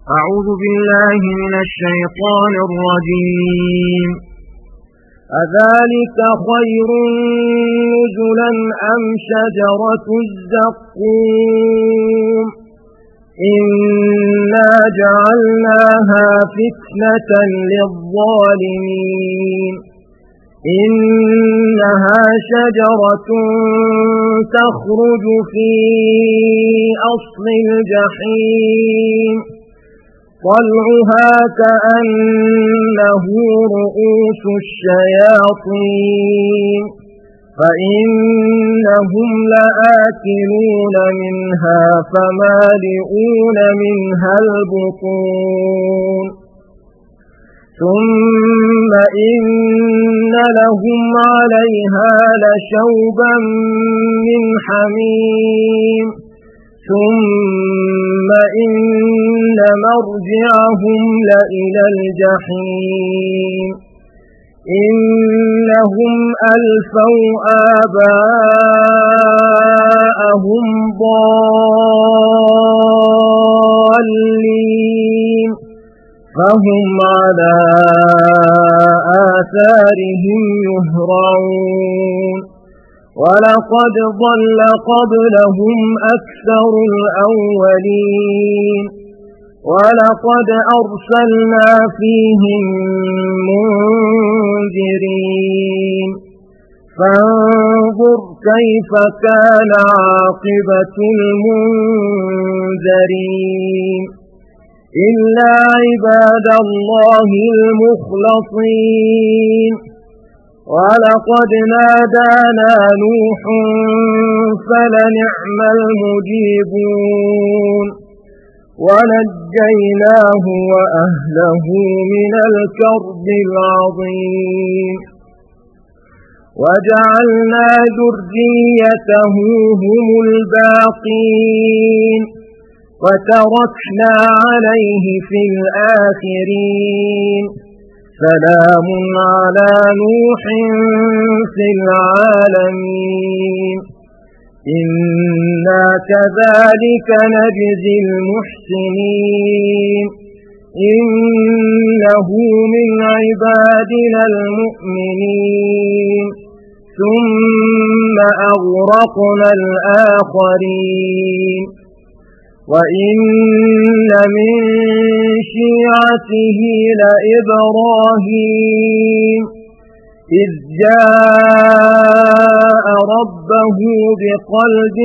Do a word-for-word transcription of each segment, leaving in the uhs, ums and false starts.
أعوذ بالله من الشيطان الرجيم. أذلك خير نزلا أم شجرة الزقوم إنا جعلناها فتنة للظالمين إنها شجرة تخرج في أصل الجحيم طلعها كأنه رؤوس الشياطين فإنهم لآكلون منها فمالئون منها البطون ثم إن لهم عليها لشوبا من حميم ثم إن مرجعهم لإلى الجحيم إنهم ألفوا آباءهم ضالين فهم على آثارهم يهرعون ولقد ضل قبلهم أكثر الأولين ولقد أرسلنا فيهم منذرين فانظر كيف كان عاقبة المنذرين إلا عباد الله المخلصين ولقد نادانا نوح فلنعم المجيبون ونجيناه وأهله من الكرب العظيم وجعلنا ذريته هم الباقين وتركنا عليه في الآخرين سلام على نوح في العالمين إنا كذلك نجزي المحسنين إنه من عبادنا المؤمنين ثم أغرقنا الآخرين وإن من شيعته لإبراهيم إذ جاء ربه بقلب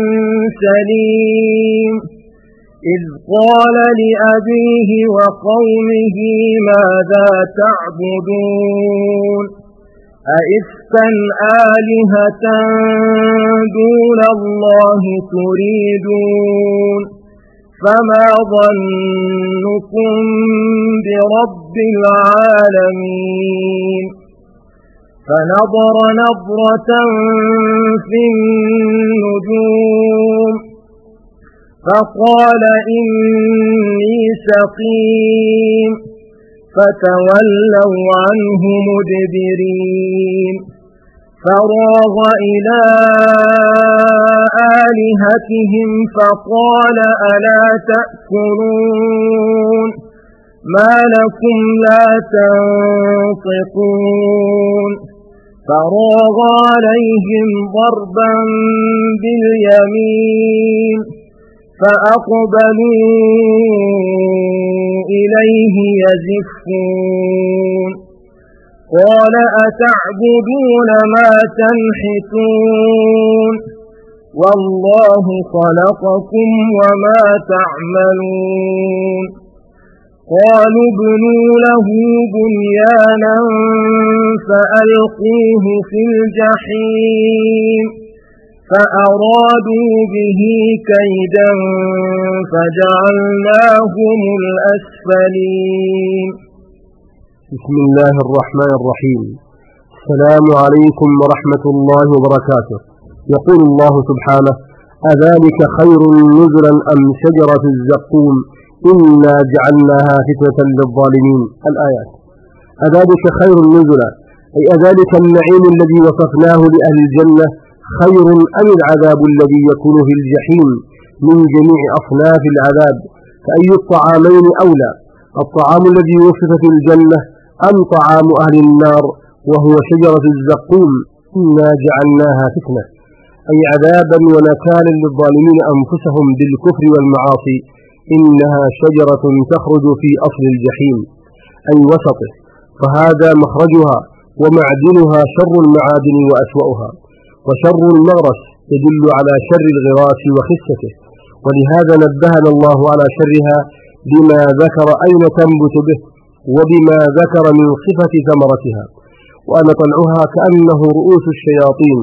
سليم إذ قال لأبيه وقومه ماذا تعبدون أئفكا آلهة دون الله تريدون فما ظنكم برب العالمين فنظر نظرة في النجوم فقال إني سقيم فتولوا عنه مدبرين فراغ إلى آلهتهم فقال ألا تأكلون ما لكم لا تنطقون فراغ عليهم ضربا باليمين فأقبلوا إليه يزفون قال أتعبدون ما تنحتون والله خلقكم وما تعملون قالوا ابنوا له بنيانا فألقوه في الجحيم فأرادوا به كيدا فجعلناهم الأسفلين. بسم الله الرحمن الرحيم. السلام عليكم ورحمة الله وبركاته. يقول الله سبحانه: أذلك خير نزلا أم شجرة الزقوم إنا جعلناها فتنة للظالمين. الآيات. أذلك خير نزلا أي أذلك النعيم الذي وصفناه لأهل الجنة خير أم العذاب الذي يكون في الجحيم من جميع أصناف العذاب فأي الطعامين أولى، الطعام الذي وصف في الجنة أم طعام أهل النار وهو شجرة الزقوم؟ إنا جعلناها فتنة، أي عذابا ونكالا للظالمين أنفسهم بالكفر والمعاصي. إنها شجرة تخرج في أصل الجحيم أي وسطه، فهذا مخرجها ومعدنها شر المعادن وأسوأها، وشر المغرس يدل على شر الغراس وخسته، ولهذا نبهنا الله على شرها بما ذكر أين تنبت به وبما ذكر من صفة ثمرتها، وأن طلعها كأنه رؤوس الشياطين،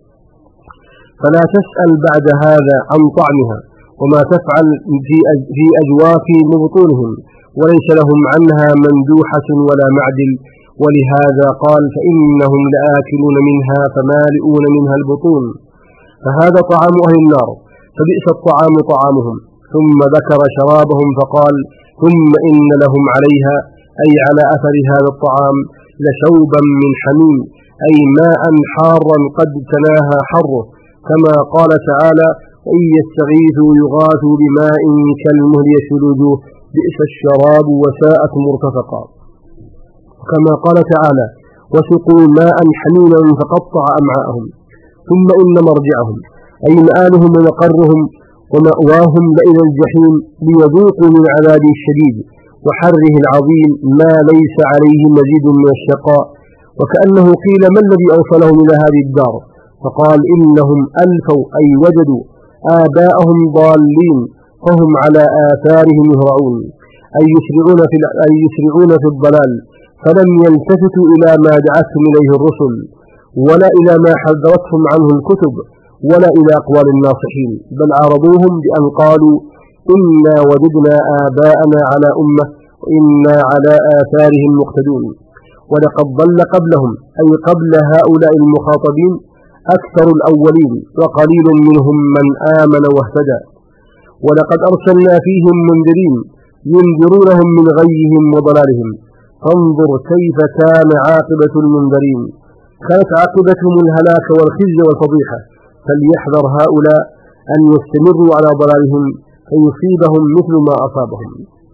فلا تسأل بعد هذا عن طعمها وما تفعل في أجواف بطونهم، وليس لهم عنها مندوحة ولا معدل. ولهذا قال فإنهم لآكلون منها فمالئون منها البطون، فهذا طعام أهل النار، فبئس الطعام طعامهم. ثم ذكر شرابهم فقال ثم إن لهم عليها أي على أثر هذا الطعام لشوبا من حميم، أي ماء حارا قد تناهى حره، كما قال تعالى وإن يستغيثوا يغاثوا بماء كالمهل يشوي الوجوه بئس الشراب وساءت مرتفقا، كما قال تعالى وسقوا ماء حميما فقطع أمعاءهم. ثم إن مرجعهم أي مآلهم ومقرهم ومأواهم لإلى الجحيم ليذوقوا من عذابه الشديد وحره العظيم ما ليس عليه مزيد من الشقاء. وكأنه قيل ما الذي أوصلهم إلى هذه الدار؟ فقال إنهم ألفوا أي وجدوا آباءهم ضالين فهم على آثارهم يهرعون، أي يسرعون في, أي يسرعون في الضلال، فلم يلتفتوا إلى ما دعتهم إليه الرسل ولا إلى ما حذرتهم عنه الكتب ولا إلى أقوال الناصحين، بل عارضوهم بأن قالوا إنا وجدنا آباءنا على أمة وإنا على آثارهم مقتدون. ولقد ضل قبلهم أي قبل هؤلاء المخاطبين أكثر الأولين وقليل منهم من آمن واهتدى. ولقد أرسلنا فيهم منذرين ينذرونهم من غيهم وضلالهم، فانظر كيف كان عاقبة المنذرين، كانت عاقبتهم الهلاك والخزي والفضيحة. فليحذر هؤلاء أن يستمروا على ضلالهم فيصيبهم مثل ما أصابهم.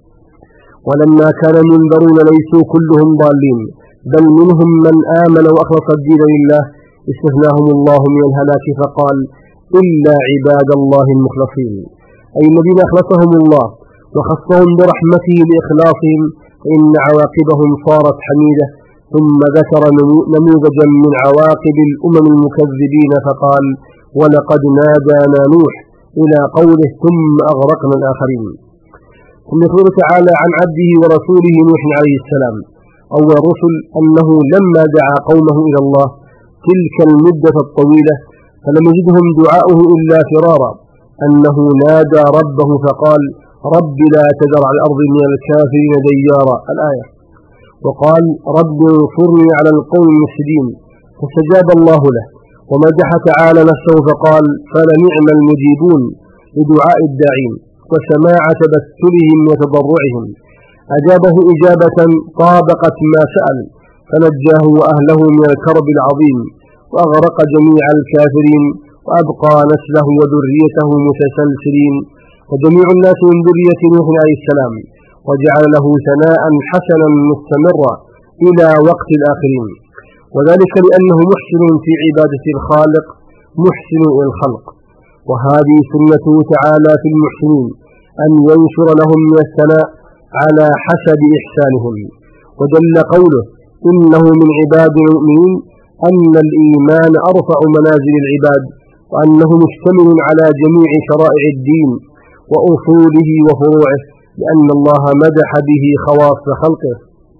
ولما كان المنذرون ليسوا كلهم ضالين، بل منهم من آمن وأخلص الدين لله، استثناهم الله من الهلاك فقال إلا عباد الله المخلصين، أي الذين أخلصهم الله وخصهم برحمته لإخلاصهم، فإن عواقبهم صارت حميدة. ثم ذكر نموذجا من عواقب الأمم المكذبين فقال ولقد نادانا نوح إلى قوله ثم أغرقنا الآخرين. ثم يقول تعالى عن عبده ورسوله نوح عليه السلام أول الرسل أنه لما دعا قومه إلى الله تلك المدة الطويلة فلم يجدهم دعاؤه إلا فرارا، أنه نادى ربه فقال رب لا تذر على الأرض من الكافرين ديارا الآية، وقال رب انصرني على القوم المفسدين، فاستجاب الله له. ومدح تعالى نفسه فقال فلنعم المجيبون لدعاء الداعين وسماع تبتلهم وتضرعهم، أجابه إجابة طابقت ما سأل، فنجاه وأهله من الكرب العظيم، وأغرق جميع الكافرين، وأبقى نسله وذريته متسلسلين، وجميع الناس من ذرية نوح عليه السلام، وجعل له ثناء حسنا مستمرا إلى وقت الآخرين، وذلك لأنه محسن في عبادة الخالق محسن إلى الخلق. وهذه سنته تعالى في المحسنين أن ينشر لهم من الثناء على حسب إحسانهم. ودل قوله إنه من عباد المؤمنين أن الإيمان أرفع منازل العباد، وأنه مشتمل على جميع شرائع الدين وأصوله وفروعه، لأن الله مدح به خواص خلقه.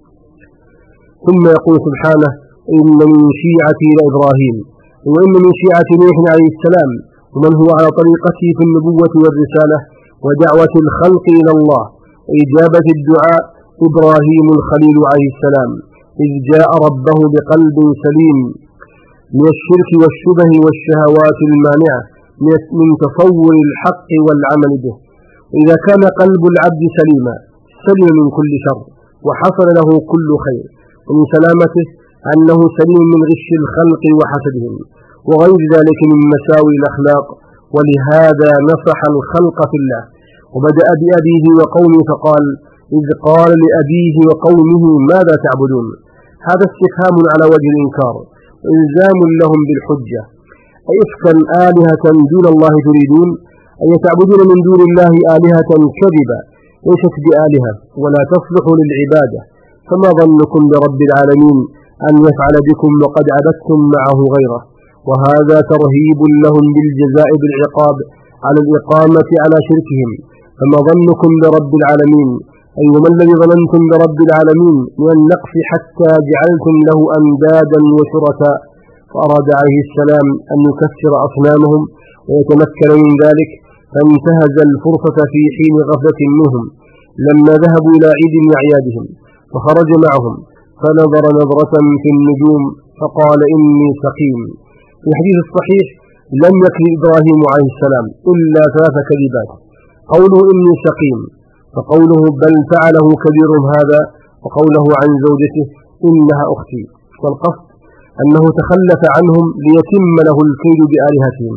ثم يقول سبحانه إن من شيعتي لإبراهيم، وإن من شيعة نوح عليه السلام ومن هو على طريقته في النبوة والرسالة ودعوة الخلق إلى الله وإجابة الدعاء إبراهيم الخليل عليه السلام، إذ جاء ربه بقلب سليم من الشرك والشبه والشهوات المانعة من تصور الحق والعمل به. إذا كان قلب العبد سليما سلم من كل شر وحصل له كل خير، ومن سلامته أنه سليم من غش الخلق وحسدهم وغير ذلك من مساوي الأخلاق. ولهذا نصح الخلق في الله وبدأ بأبيه وقومه فقال: إذ قال لأبيه وقومه ماذا تعبدون؟ هذا استفهام على وجه الإنكار وإلزام لهم بالحجة. أئفكا آلهة دون الله تريدون؟ أي تعبدون من دون الله آلهة كذبا ليست بآلهة ولا تصلح للعبادة، فما ظنكم برب العالمين أن يفعل بكم وقد عبدتم معه غيره؟ وهذا ترهيب لهم بالجزاء بالعقاب على الإقامة على شركهم. فما ظنكم برب العالمين أي وما الذي ظننتم برب العالمين من النقص حتى جعلتم له أندادا وشركاء؟ فأراد عليه السلام أن يكسر أصنامهم ويتمكن من ذلك، فانتهز الفرصة في حين غفلة منهم لما ذهبوا إلى عيد من أعيادهم، فخرج معهم فنظر نظرة في النجوم فقال: إني سقيم. في الحديث الصحيح لم يكن إبراهيم عليه السلام إلا ثلاث كذبات: قوله إني سقيم، فقوله بل فعله كبيرهم هذا، وقوله عن زوجته إنها أختي. والقصد أنه تخلف عنهم ليتم له الكيد بآلهتهم،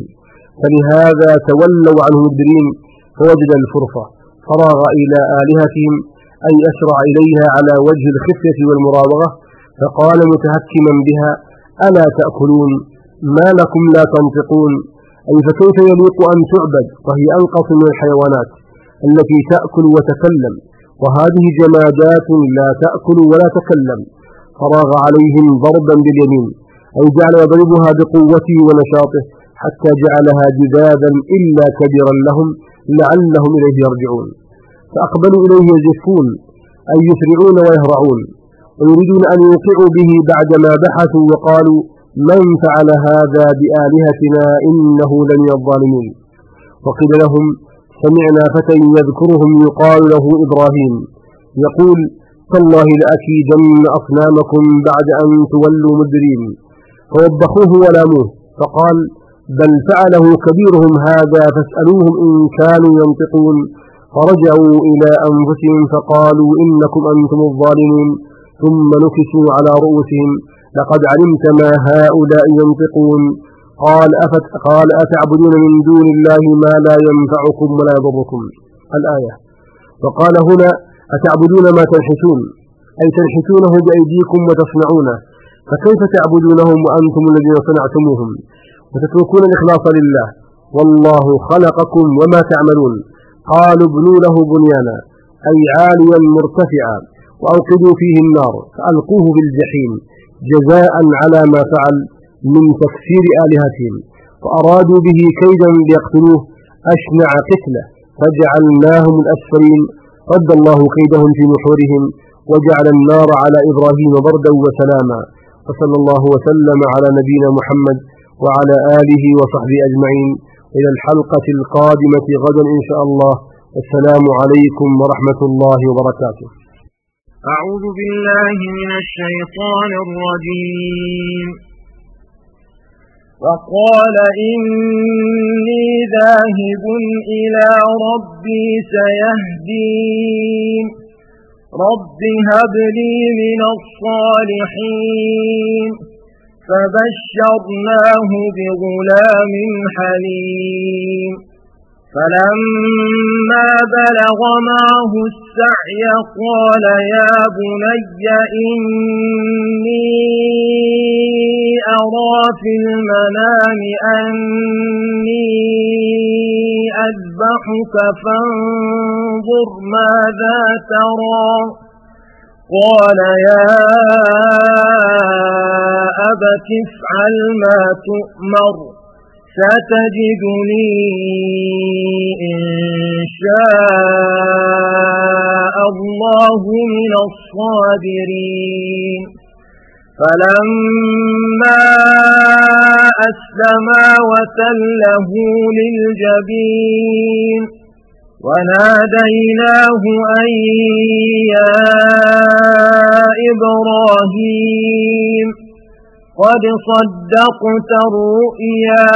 فلهذا تولوا عنه مدبرين، فوجد الفرصة فراغ إلى آلهتهم أي أسرع إليها على وجه الخفية والمراوغة، فقال متهكما بها: ألا تأكلون؟ ما لكم لا تنطقون؟ أي فكيف يليق أن تعبد وهي أنقص من الحيوانات التي تأكل وتكلم، وهذه جمادات لا تأكل ولا تكلم. فراغ عليهم ضربا باليمين، أي جعل يضربها بقوته ونشاطه حتى جعلها جذاذا إلا كبيرا لهم لعلهم إليه يرجعون. فأقبلوا إليه يزفون أي يسرعون ويهرعون، ويريدون أن يوقعوا به بعدما بحثوا وقالوا: من فعل هذا بآلهتنا إنه لمن الظالمين. وقيل لهم: سمعنا فتى يذكرهم يقال له إبراهيم يقول: تالله لأكيدن أصنامكم بعد أن تولوا مدبرين. فوبخوه ولاموه، فقال: بل فعله كبيرهم هذا فاسألوهم إن كانوا ينطقون. فرجعوا إلى أنفسهم فقالوا: إنكم أنتم الظالمون. ثم نكسوا على رؤوسهم: لقد علمت ما هؤلاء ينطقون. قال أفت قال أتعبدون من دون الله ما لا ينفعكم ولا يضركم. الآية. وقال هنا: أتعبدون ما تنحتون، أي تنحتونه بأيديكم وتصنعونه، فكيف تعبدونهم وأنتم الذين صنعتموهم وتتركون الإخلاص لله؟ والله خلقكم وما تعملون. قالوا: ابنوا له بنيانا، أي عاليا مرتفعا، وأوقدوا فيه النار فألقوه في الجحيم جزاء على ما فعل من تكسير آلهتهم. فأرادوا به كيدا ليقتلوه أشنع قتله، فجعلناهم الأسفلين. رد الله كيدهم في نحورهم، وجعل النار على إبراهيم بردا وسلاما. وصلى الله وسلم على نبينا محمد وعلى آله وصحبه أجمعين. إلى الحلقة القادمة غدا إن شاء الله. السلام عليكم ورحمة الله وبركاته. أعوذ بالله من الشيطان الرجيم. وقال: إني ذاهب إلى ربي سيهدين. رب هب لي من الصالحين. فبشرناه بغلام حليم. فلما بلغ معه السعي قال: يا بني إني أرى في المنام أني أذبحك فانظر ماذا ترى. قال: يا أبت افعل ما تؤمر، ستجدني إن شاء الله من الصابرين. فلما أسلما وتله للجبين وناديناه أن يا إبراهيم قد صدقت الرؤيا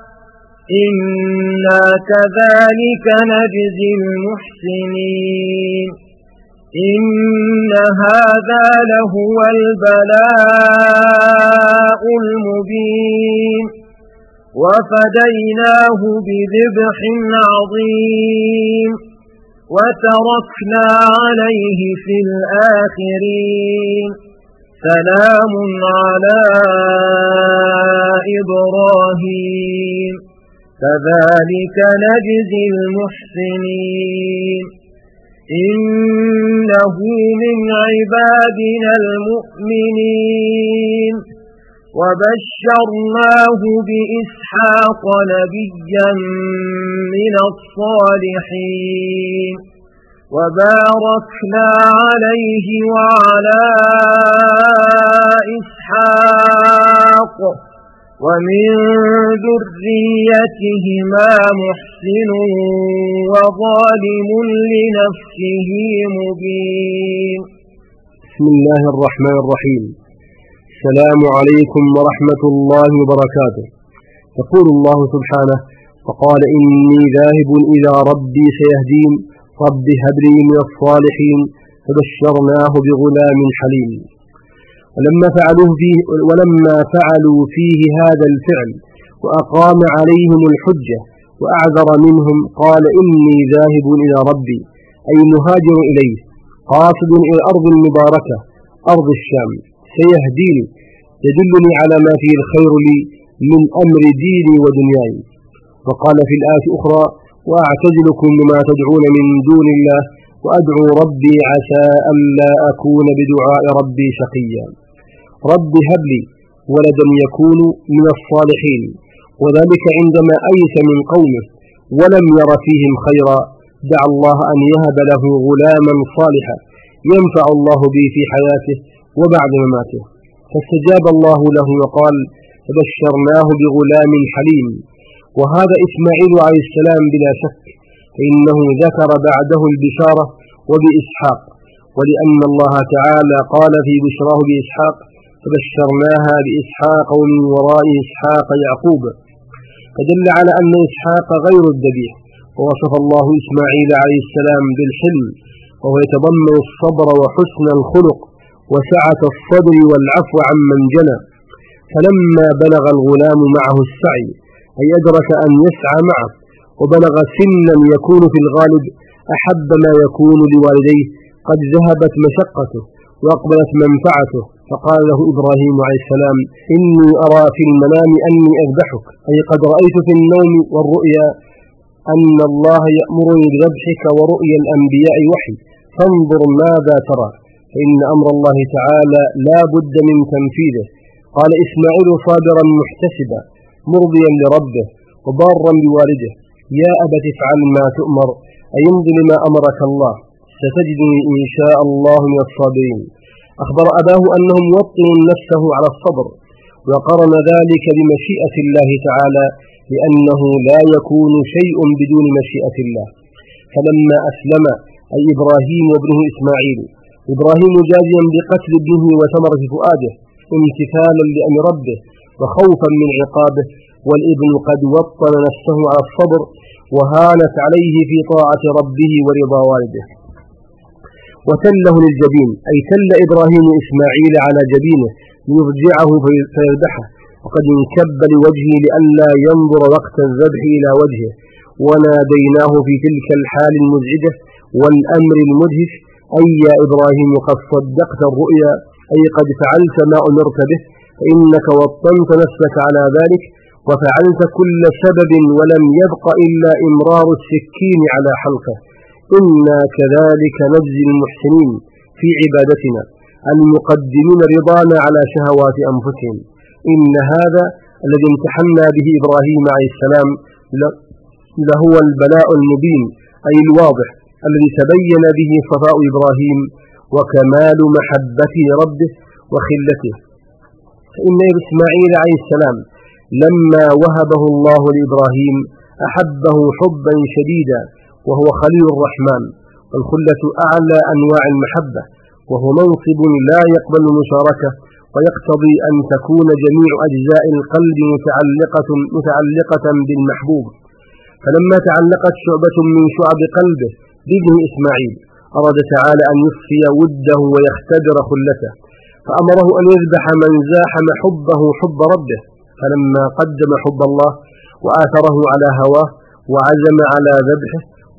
إنا كذلك نجزي المحسنين إن هذا لهو البلاء المبين وفديناه بذبح عظيم وتركنا عليه في الآخرين سلام على إبراهيم كذلك نجزي المحسنين إنه من عبادنا المؤمنين وبشرناه بإسحاق نبيا من الصالحين وباركنا عليه وعلى إسحاق ومن ذريتهما محسن وظالم لنفسه مبين. بسم الله الرحمن الرحيم. السلام عليكم ورحمة الله وبركاته. يقول الله سبحانه: فقال إني ذاهب إلى ربي سيهدين رب هب لي من الصالحين فبشرناه بغلام حليم. ولما فعلوا فيه, ولما فعلوا فيه هذا الفعل وأقام عليهم الحجة وأعذر منهم قال إني ذاهب إلى ربي أي مهاجر إليه قاصد إلى الأرض المباركة أرض الشام سيهديني يدلني على ما فيه الخير لي من أمر ديني ودنياي. وقال في الآية أخرى: وأعتزلكم وما تدعون من دون الله وأدعو ربي عسى أن لا أكون بدعاء ربي شقيا. رب هب لي ولدا يكون من الصالحين، وذلك عندما أيس من قومه ولم ير فيهم خيرا دعا الله أن يهب له غلاما صالحا ينفع الله به في حياته وبعد مماته، فاستجاب الله له وقال: فبشرناه بغلام حليم. وهذا إسماعيل عليه السلام بلا شك، فإنه ذكر بعده البشارة وبإسحاق، ولأن الله تعالى قال في بشراه بإسحاق: فبشرناها بإسحاق ومن وراء إسحاق يعقوب، فدل على أن إسحاق غير الذبيح. ووصف الله إسماعيل عليه السلام بالحلم، وهو يتضمن الصبر وحسن الخلق وسعة الصدر والعفو عمن جنى. فلما بلغ الغلام معه السعي أي أدرك أن يسعى معه وبلغ سنا يكون في الغالب أحب ما يكون لوالديه قد ذهبت مشقته وأقبلت منفعته، فقال له إبراهيم عليه السلام: إني أرى في المنام أني أذبحك، أي قد رأيت في النوم والرؤيا أن الله يأمرني بذبحك ورؤيا الأنبياء وحي، فانظر ماذا ترى، فإن أمر الله تعالى لا بد من تنفيذه. قال إسماعيل صابرا محتسبا مرضيا لربه وبارا بوالده: يا أبت افعل ما تؤمر أي امض لما أمرك الله ستجدني إن شاء الله من الصابرين. أخبر أباه أنه موطن نفسه على الصبر، وقرن ذلك بمشيئة الله تعالى لأنه لا يكون شيء بدون مشيئة الله. فلما أسلم أي إبراهيم وابنه إسماعيل، إبراهيم جازيا بقتل ابنه وثمرة فؤاده امتثالا لأمر ربه وخوفا من عقابه، والابن قد وطن نفسه على الصبر وهانت عليه في طاعة ربه ورضا والده. وتله للجبين أي تل إبراهيم إسماعيل على جبينه ليرجعه فيذبحه، وقد انكب لوجهه لئلا ينظر وقت الذبح إلى وجهه. وناديناه في تلك الحال المزعجة والأمر المدهش: أي يا إبراهيم قد صدقت الرؤيا أي قد فعلت ما أمرت به، فإنك وطنت نفسك على ذلك وفعلت كل سبب ولم يبق إلا إمرار السكين على حلقه. إنا كذلك نجزي المحسنين في عبادتنا المقدمين رضانا على شهوات أنفسهم. إن هذا الذي امتحنا به إبراهيم عليه السلام لهو البلاء المبين أي الواضح الذي تبين به صفاء إبراهيم وكمال محبته ربه وخلته. فإن إسماعيل عليه السلام لما وهبه الله لإبراهيم أحبه حبا شديدا، وهو خليل الرحمن، والخلة أعلى أنواع المحبة، وهو منصب لا يقبل المشاركة، ويقتضي أن تكون جميع أجزاء القلب متعلقة, متعلقة بالمحبوب. فلما تعلقت شعبة من شعب قلبه بابن إسماعيل أراد تعالى أن يصفي وده ويختبر خلته، فأمره أن يذبح من زاحم حبه حب ربه. فلما قدم حب الله وآثره على هواه وعزم على ذبحه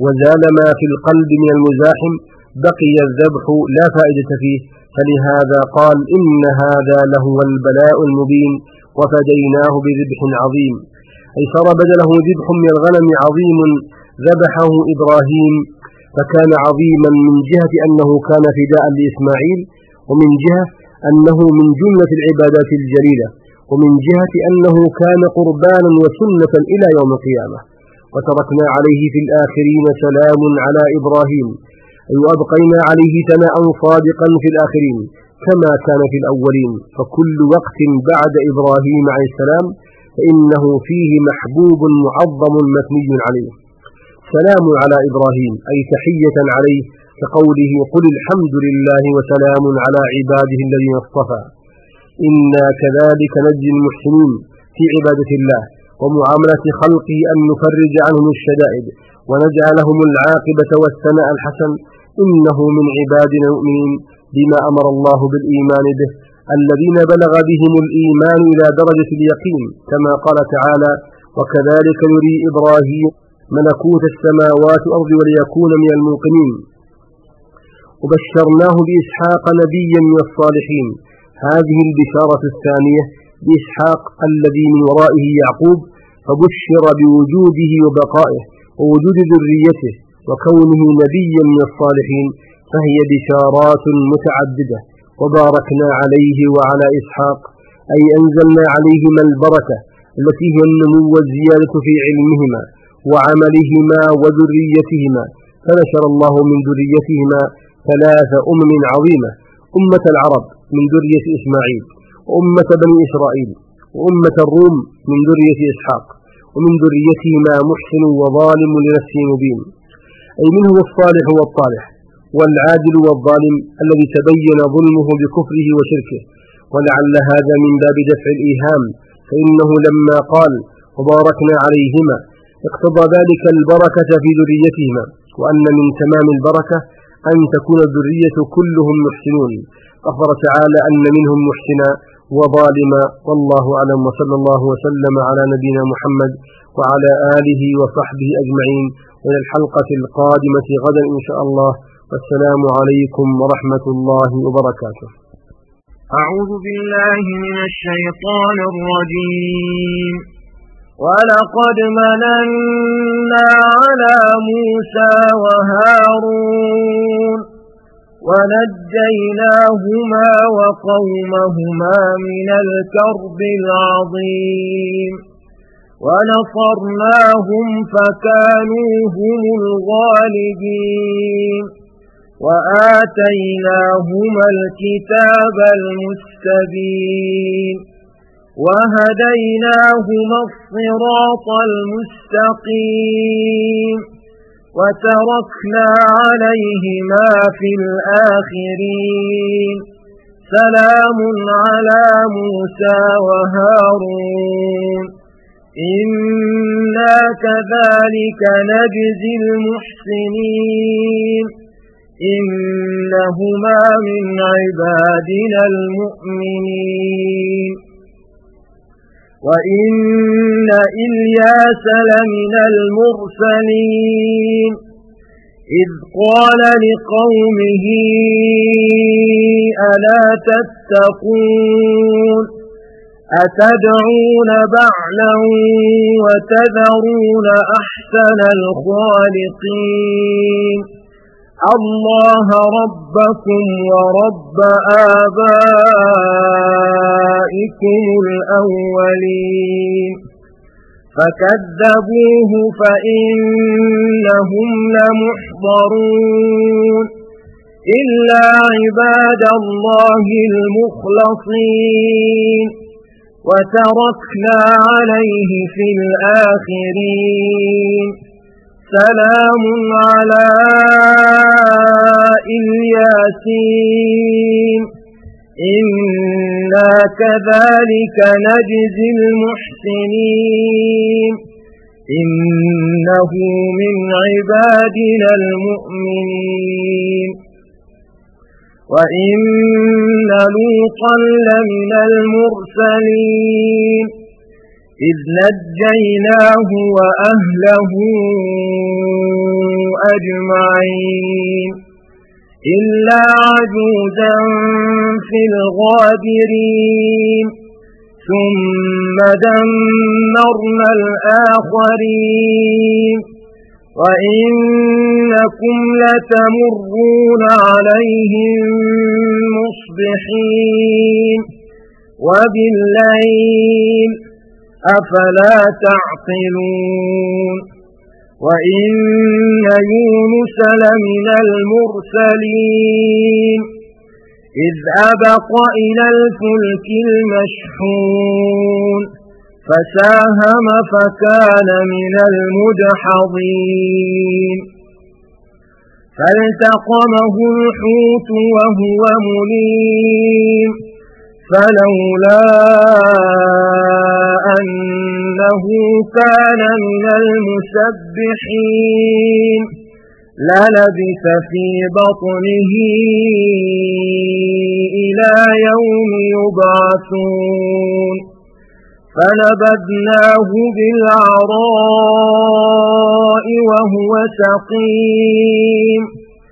وزال ما في القلب من المزاحم بقي الذبح لا فائدة فيه، فلهذا قال إن هذا لهو البلاء المبين وفديناه بذبح عظيم، أي صار بدله ذبح من الغنم عظيم ذبحه إبراهيم، فكان عظيما من جهة أنه كان فداء لإسماعيل، ومن جهة أنه من جملة العبادات الجليلة، ومن جهة أنه كان قربانا وسنة إلى يوم القيامة. وتركنا عليه في الآخرين سلام على إبراهيم، أي وأبقينا عليه ثناء صادقا في الآخرين كما كان في الأولين، فكل وقت بعد إبراهيم عليه السلام فإنه فيه محبوب معظم مثني عليه. سلام على إبراهيم أي تحية عليه، كقوله قل الحمد لله وسلام على عباده الذين اصطفى. إنا كذلك نجزي المحسنين في عبادة الله ومعاملة خلقه، أن نفرج عنهم الشدائد ونجعلهم العاقبة والثناء الحسن، إنه من عبادنا المؤمنين بما أمر الله بالإيمان به، الذين بلغ بهم الإيمان إلى درجة اليقين، كما قال تعالى وكذلك نري إبراهيم ملكوت السماوات والأرض وليكون من الموقنين. وبشرناه بإسحاق نبيا من الصالحين، هذه البشارة الثانية بإسحاق الذي من ورائه يعقوب، فبشر بوجوده وبقائه ووجود ذريته وكونه نبيا من الصالحين، فهي بشارات متعددة. وباركنا عليه وعلى إسحاق أي أنزلنا عليهما البركة التي هي النمو والزيادة في علمهما وعملهما وذريتهما، فنشر الله من ذريتهما ثلاث أمم عظيمة: أمة العرب من ذرية إسماعيل، وأمة بني إسرائيل، وأمة الروم من ذرية إسحاق، ومن ذريتهما محسن وظالم لنفسه مبين، أي منه الصالح والطالح والعادل والظالم الذي تبين ظلمه بكفره وشركه. ولعل هذا من باب دفع الإيهام، فإنه لما قال وباركنا عليهما اقتضى ذلك البركة في ذريتهما، وأن من تمام البركة أن تكون الذرية كلهم محسنون. أخبر تعالى أن منهم محسنا وظالما، والله أعلم، وصلى الله وسلم على نبينا محمد وعلى آله وصحبه أجمعين، وإلى الحلقة القادمة غدا إن شاء الله، والسلام عليكم ورحمة الله وبركاته. أعوذ بالله من الشيطان الرجيم. ولقد مننا على موسى وهارون ونجيناهما وقومهما من الكرب العظيم، ونصرناهم فكانوا هم الغالبين، وآتيناهما الكتاب المستبين، وهديناهما الصراط المستقيم، وتركنا عليهما في الآخرين. سلام على موسى وهارون، إنا كذلك نجزي المحسنين، إنهما من عبادنا المؤمنين. وإن إلياس لمن المرسلين، إذ قال لقومه ألا تتقون أتدعون بعلا وتذرون أحسن الخالقين الله ربكم ورب آبائكم الأولين. فكذبوه فإنهم لمحضرون إلا عباد الله المخلصين. وتركنا عليه في الآخرين. سلام على الياسين، إنا كذلك نجزي المحسنين، إنه من عبادنا المؤمنين. وإن لوطا لمن المرسلين، إذ نجيناه وأهله أجمعين إلا عجوزا في الغابرين ثم دمرنا الآخرين وإنكم لتمرون عليهم مصبحين وبالليل أفلا تعقلون وإن يونس لمن المرسلين إذ أبق إلى الفلك المشحون فساهم فكان من المدحضين فالتقمه الحوت وهو مليم فلولا أنه كان من المسبحين للبث في بطنه إلى يوم يبعثون فنبذناه بالعراء وهو سقيم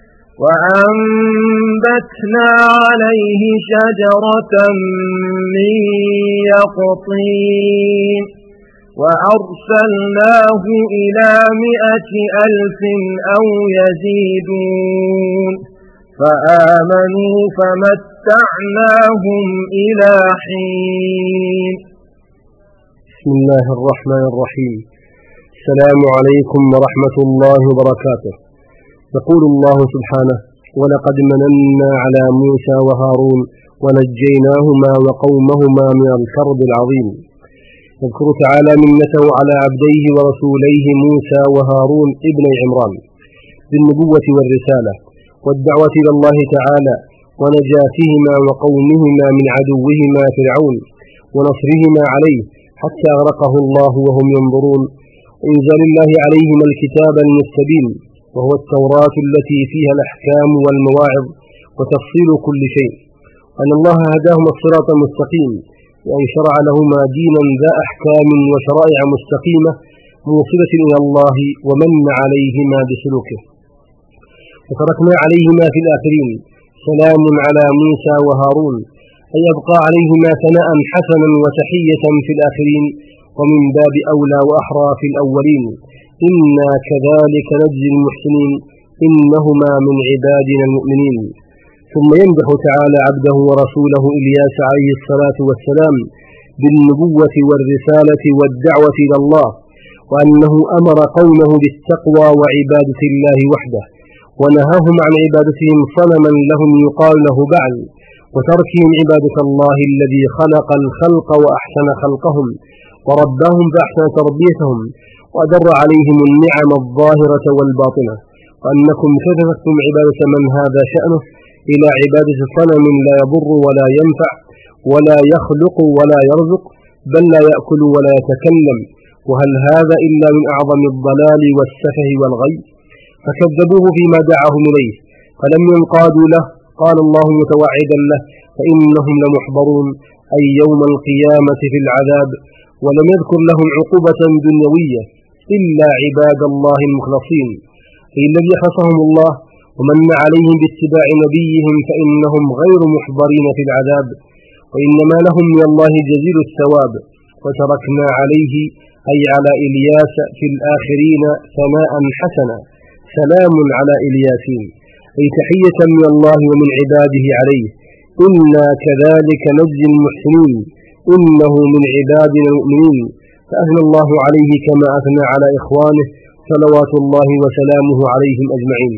وأنبتنا عليه شجرة من يقطين وأرسلناه إلى مئة ألف أو يزيدون فآمنوا فمتعناهم إلى حين. بسم الله الرحمن الرحيم. السلام عليكم ورحمة الله وبركاته. يقول الله سبحانه: ولقد مننا على موسى وهارون ونجيناهما وقومهما من الكرب العظيم. يذكر تعالى منته على عبديه ورسوليه موسى وهارون ابني عمران بالنبوة والرسالة والدعوة إلى الله تعالى ونجاتهما وقومهما من عدوهما فرعون ونصرهما عليه حتى أغرقه الله وهم ينظرون، وإنزال الله عليهما الكتاب المستبين وهو التوراة التي فيها الأحكام والمواعظ وتفصيل كل شيء، أن الله هداهما الصراط المستقيم وأن شرع لهما دينا ذا أحكام وشرائع مستقيمة موصلة إلى الله ومن عليهما بسلوكه. وتركنا عليهما في الآخرين سلام على موسى وهارون، أي يبقى عليهما ثناء حسنا وتحية في الآخرين، ومن باب أولى وأحرى في الأولين. إنا كذلك نجزي المحسنين إنهما من عبادنا المؤمنين. ثم يمدح تعالى عبده ورسوله إلياس عليه الصلاة والسلام بالنبوة والرسالة والدعوة إلى الله، وأنه أمر قومه بالتقوى وعبادة الله وحده، ونهاهم عن عبادتهم صنما لهم يقال له بعل، وتركهم عبادة الله الذي خلق الخلق وأحسن خلقهم ورباهم فأحسن تربيتهم وأدر عليهم النعم الظاهرة والباطنة، وأنكم كتفتم عبادة من هذا شأنه إلى عبادة صنم لا يضر ولا ينفع ولا يخلق ولا يرزق بل لا يأكل ولا يتكلم، وهل هذا إلا من أعظم الضلال والسفه والغي؟ فكذبوه فيما دعاهم إليه فلم ينقادوا له. قال الله متوعدا له: فإنهم لمحضرون، أي يوم القيامة في العذاب. ولم يذكر لهم عقوبة دنيوية إلا عباد الله المخلصين، أي الذي خصهم الله ومن عليهم باتباع نبيهم فإنهم غير محضرين في العذاب، وإنما لهم من الله جزيل الثواب. وتركنا عليه أي على إلياس في الآخرين ثناء حسنا، سلام على إلياسين، أي تحية من الله ومن عباده عليه. إنا كذلك نجزي المحسنين إنه من عبادنا المؤمنين. فأثنى الله عليه كما أثنى على إخوانه صلوات الله وسلامه عليهم أجمعين.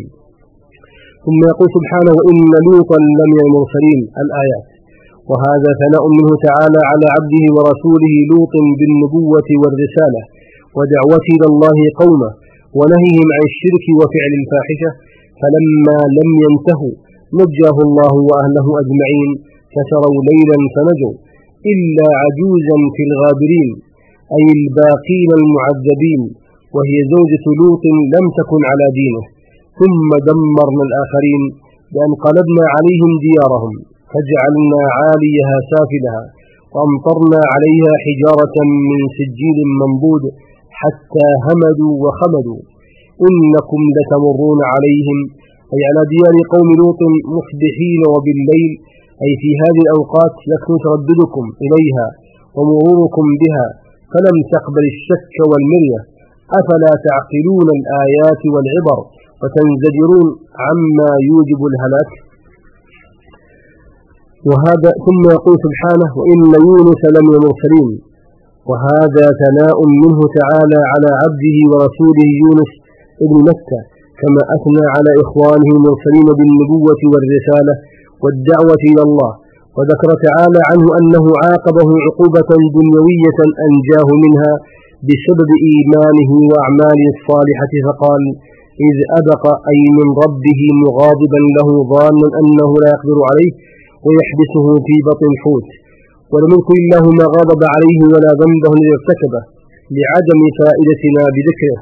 ثم يقول سبحانه: وإن لوطا لمن المرسلين الآيات. وهذا ثناء منه تعالى على عبده ورسوله لوط بالنبوة والرسالة ودعوته إلى الله قومه ونهيهم عن الشرك وفعل الفاحشة، فلما لم ينتهوا نجاه الله وأهله أجمعين، فسروا ليلا فنجوا إلا عجوزا في الغابرين، أي الباقين المعذبين، وهي زوجة لوط لم تكن على دينه. ثم دمرنا الآخرين بأن قلبنا عليهم ديارهم فجعلنا عاليها سافلها وأمطرنا عليها حجارة من سجيل منضود حتى همدوا وخمدوا. إنكم لتمرون عليهم أي على ديار قوم لوط مصبحين وبالليل أي في هذه الأوقات يكون ترددكم إليها ومروركم بها فلم تقبل الشك والمرية أفلا تعقلون الآيات والعبر وتنزجرون عما يوجب الهلاك. وهذا ثم يقول سبحانه وإن يونس لمن المرسلين، وهذا ثناء منه تعالى على عبده ورسوله يونس ابن متى كما أثنى على إخوانه المرسلين بالنبوة والرسالة والدعوة إلى الله. وذكر تعالى عنه أنه عاقبه عقوبة دنيوية أنجاه منها بسبب إيمانه وأعماله الصالحة فقال إذ أبق أي من ربه مغاضبا له ظانا أنه لا يقدر عليه ويحبسه في بطن الحوت ولم يكن الله ما غضب عليه ولا ذنبه الذي ارتكبه لعدم فائدتنا بذكره،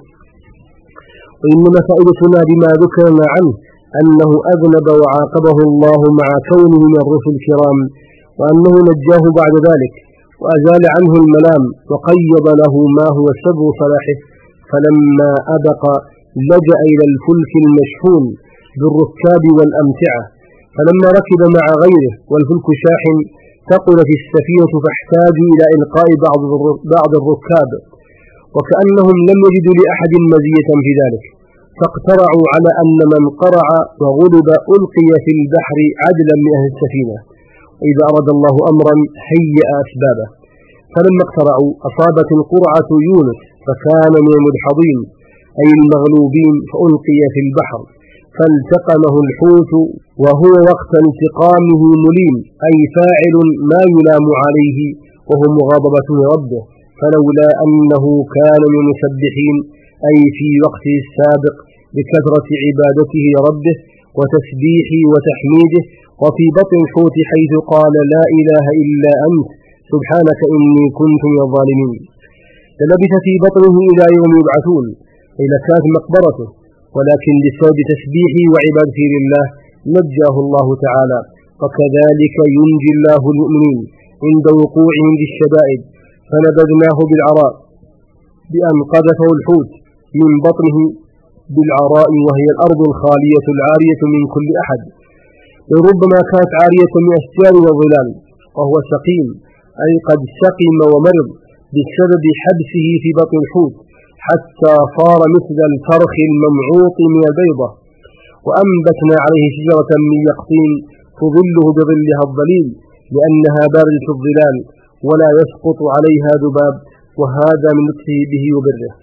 وإنما فائدتنا بما ذكرنا عنه أنه أذنب وعاقبه الله مع كونه من الرسل الكرام، وأنه نجاه بعد ذلك وأزال عنه الملام وقيض له ما هو سبب صلاحه. فلما أبق لجأ إلى الفلك المشحون بالركاب والأمتعة، فلما ركب مع غيره والفلك شاحن ثقلت السفينة فاحتاجوا إلى إلقاء بعض بعض الركاب، وكأنهم لم يجدوا لأحد مزية في ذلك، فاقترعوا على أن من قرع وغلب ألقي في البحر عدلا من أهل السفينة، وإذا أراد الله أمرا هيأ أسبابه. فلما اقترعوا أصابت القرعة يونس فكان من المدحضين أي المغلوبين فألقي في البحر فالتقمه الحوت وهو وقت انتقامه مليم أي فاعل ما يلام عليه وهو مغاضبة ربه، فلولا أنه كان من المسبحين أي في وقته السابق بكثرة عبادته ربه وتسبيحه وتحميده وفي بطن الحوت حيث قال لا إله إلا أنت سبحانك إني كنت من الظالمين للبث في بطنه إلى يوم يبعثون أي لكانت مقبرته، ولكن بسبب تسبيحه وعبادته لله نجاه الله تعالى. وكذلك ينجي الله المؤمنين عند وقوعهم بالشدائد، فنبذناه بالعراء بأن قذفه الحوت من بطنه بالعراء وهي الأرض الخالية العارية من كل أحد، وربما كانت عارية من أشجار وظلال، وهو سقيم أي قد سقم ومرض بسبب حبسه في بطن الحوت حتى صار مثل الفرخ الممعوط من البيضة. وأنبتنا عليه شجرة من يقطين تظله بظلها الظليل لأنها باردة الظلال ولا يسقط عليها ذباب، وهذا من لطفه به وبره.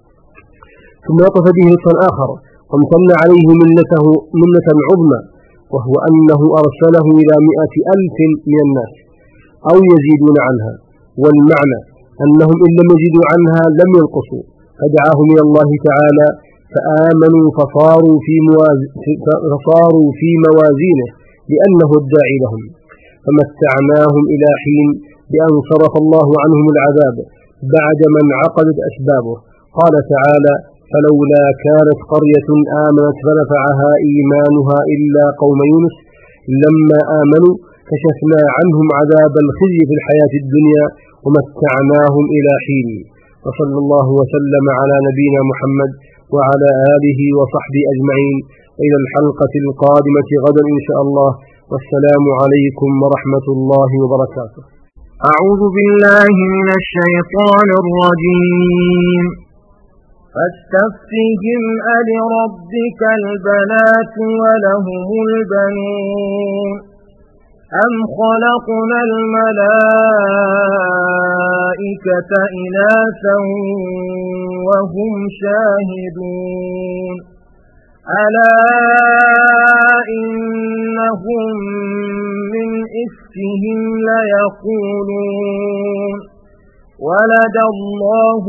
ثم وقف به لطفا آخر وامتن عليه منته منة عظمى، وهو أنه أرسله إلى مئة ألف من الناس أو يزيدون عنها، والمعنى أنهم إن لم يزيدوا عنها لم ينقصوا، فدعاهم إلى الله تعالى فآمنوا فصاروا في, مواز... فصاروا في موازينه لأنه الداعي لهم، فمتعناهم إلى حين بأن صرف الله عنهم العذاب بعد من عقدت أسبابه. قال تعالى فلولا كانت قرية آمنت فنفعها إيمانها إلا قوم يونس لما آمنوا كشفنا عنهم عذاب الخزي في الحياة الدنيا ومتعناهم إلى حين. وصلى الله وسلم على نبينا محمد وعلى آله وصحبه أجمعين، إلى الحلقة القادمة غدا إن شاء الله، والسلام عليكم ورحمة الله وبركاته. أعوذ بالله من الشيطان الرجيم. فاستفتهم ألربك البنات ولهم البنون أم خلقنا الملائكة إناثا وهم شاهدون ألا إنهم من إفكهم ليقولون ولد الله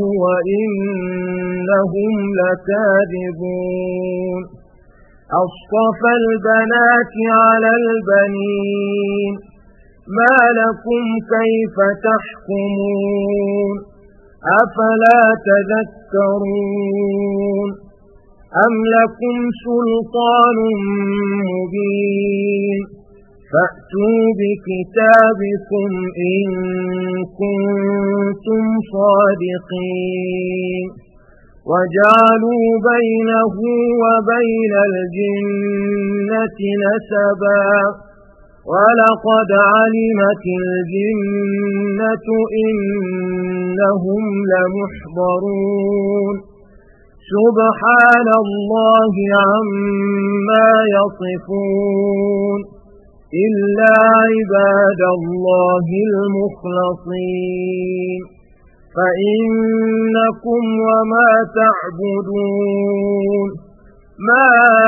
وإنهم لكاذبون أصطفى البنات على البنين ما لكم كيف تحكمون أفلا تذكرون أم لكم سلطان مبين فأتوا بكتابكم إن كنتم صادقين وجعلوا بينه وبين الجنة نسبا ولقد علمت الجنة إنهم لمحضرون سبحان الله عما يصفون إلا عباد الله المخلصين فإنكم وما تعبدون ما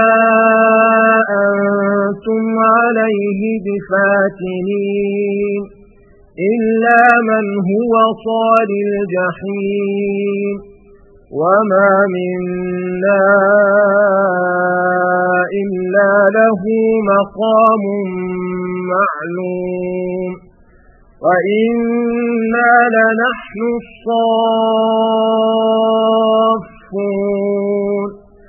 أنتم عليه بفاتنين إلا من هو صال الجحيم وما منا إلا له مقام معلوم وإنا لنحن الصافون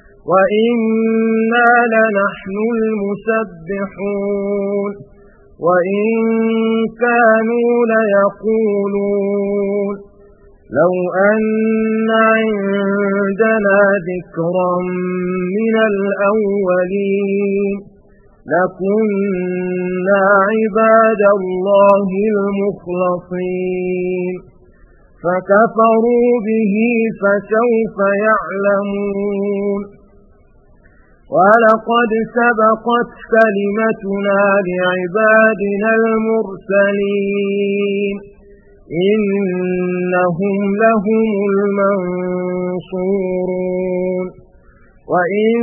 وإنا لنحن المسبحون وإن كانوا ليقولون لو أن عندنا ذكرا من الأولين لكنا عباد الله المخلصين فكفروا به فسوف يعلمون ولقد سبقت كلمتنا لعبادنا المرسلين إنهم لهم المنصورون وإن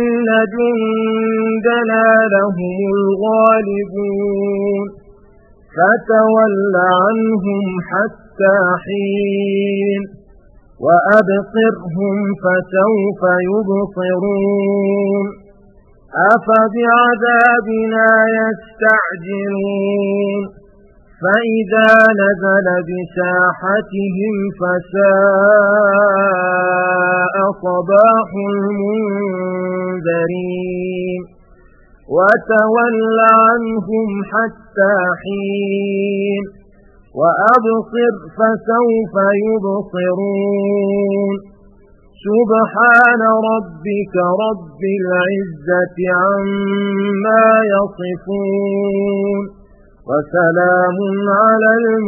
جندنا لهم الغالبون فتول عنهم حتى حين وأبصرهم فسوف يبصرون أفبعذابنا يستعجلون فإذا نزل بساحتهم فساء صباح المنذرين وتول عنهم حتى حين وأبصر فسوف يبصرون سبحان ربك رب العزة عما يصفون وسلام على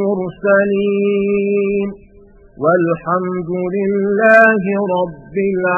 المرسلين والحمد لله رب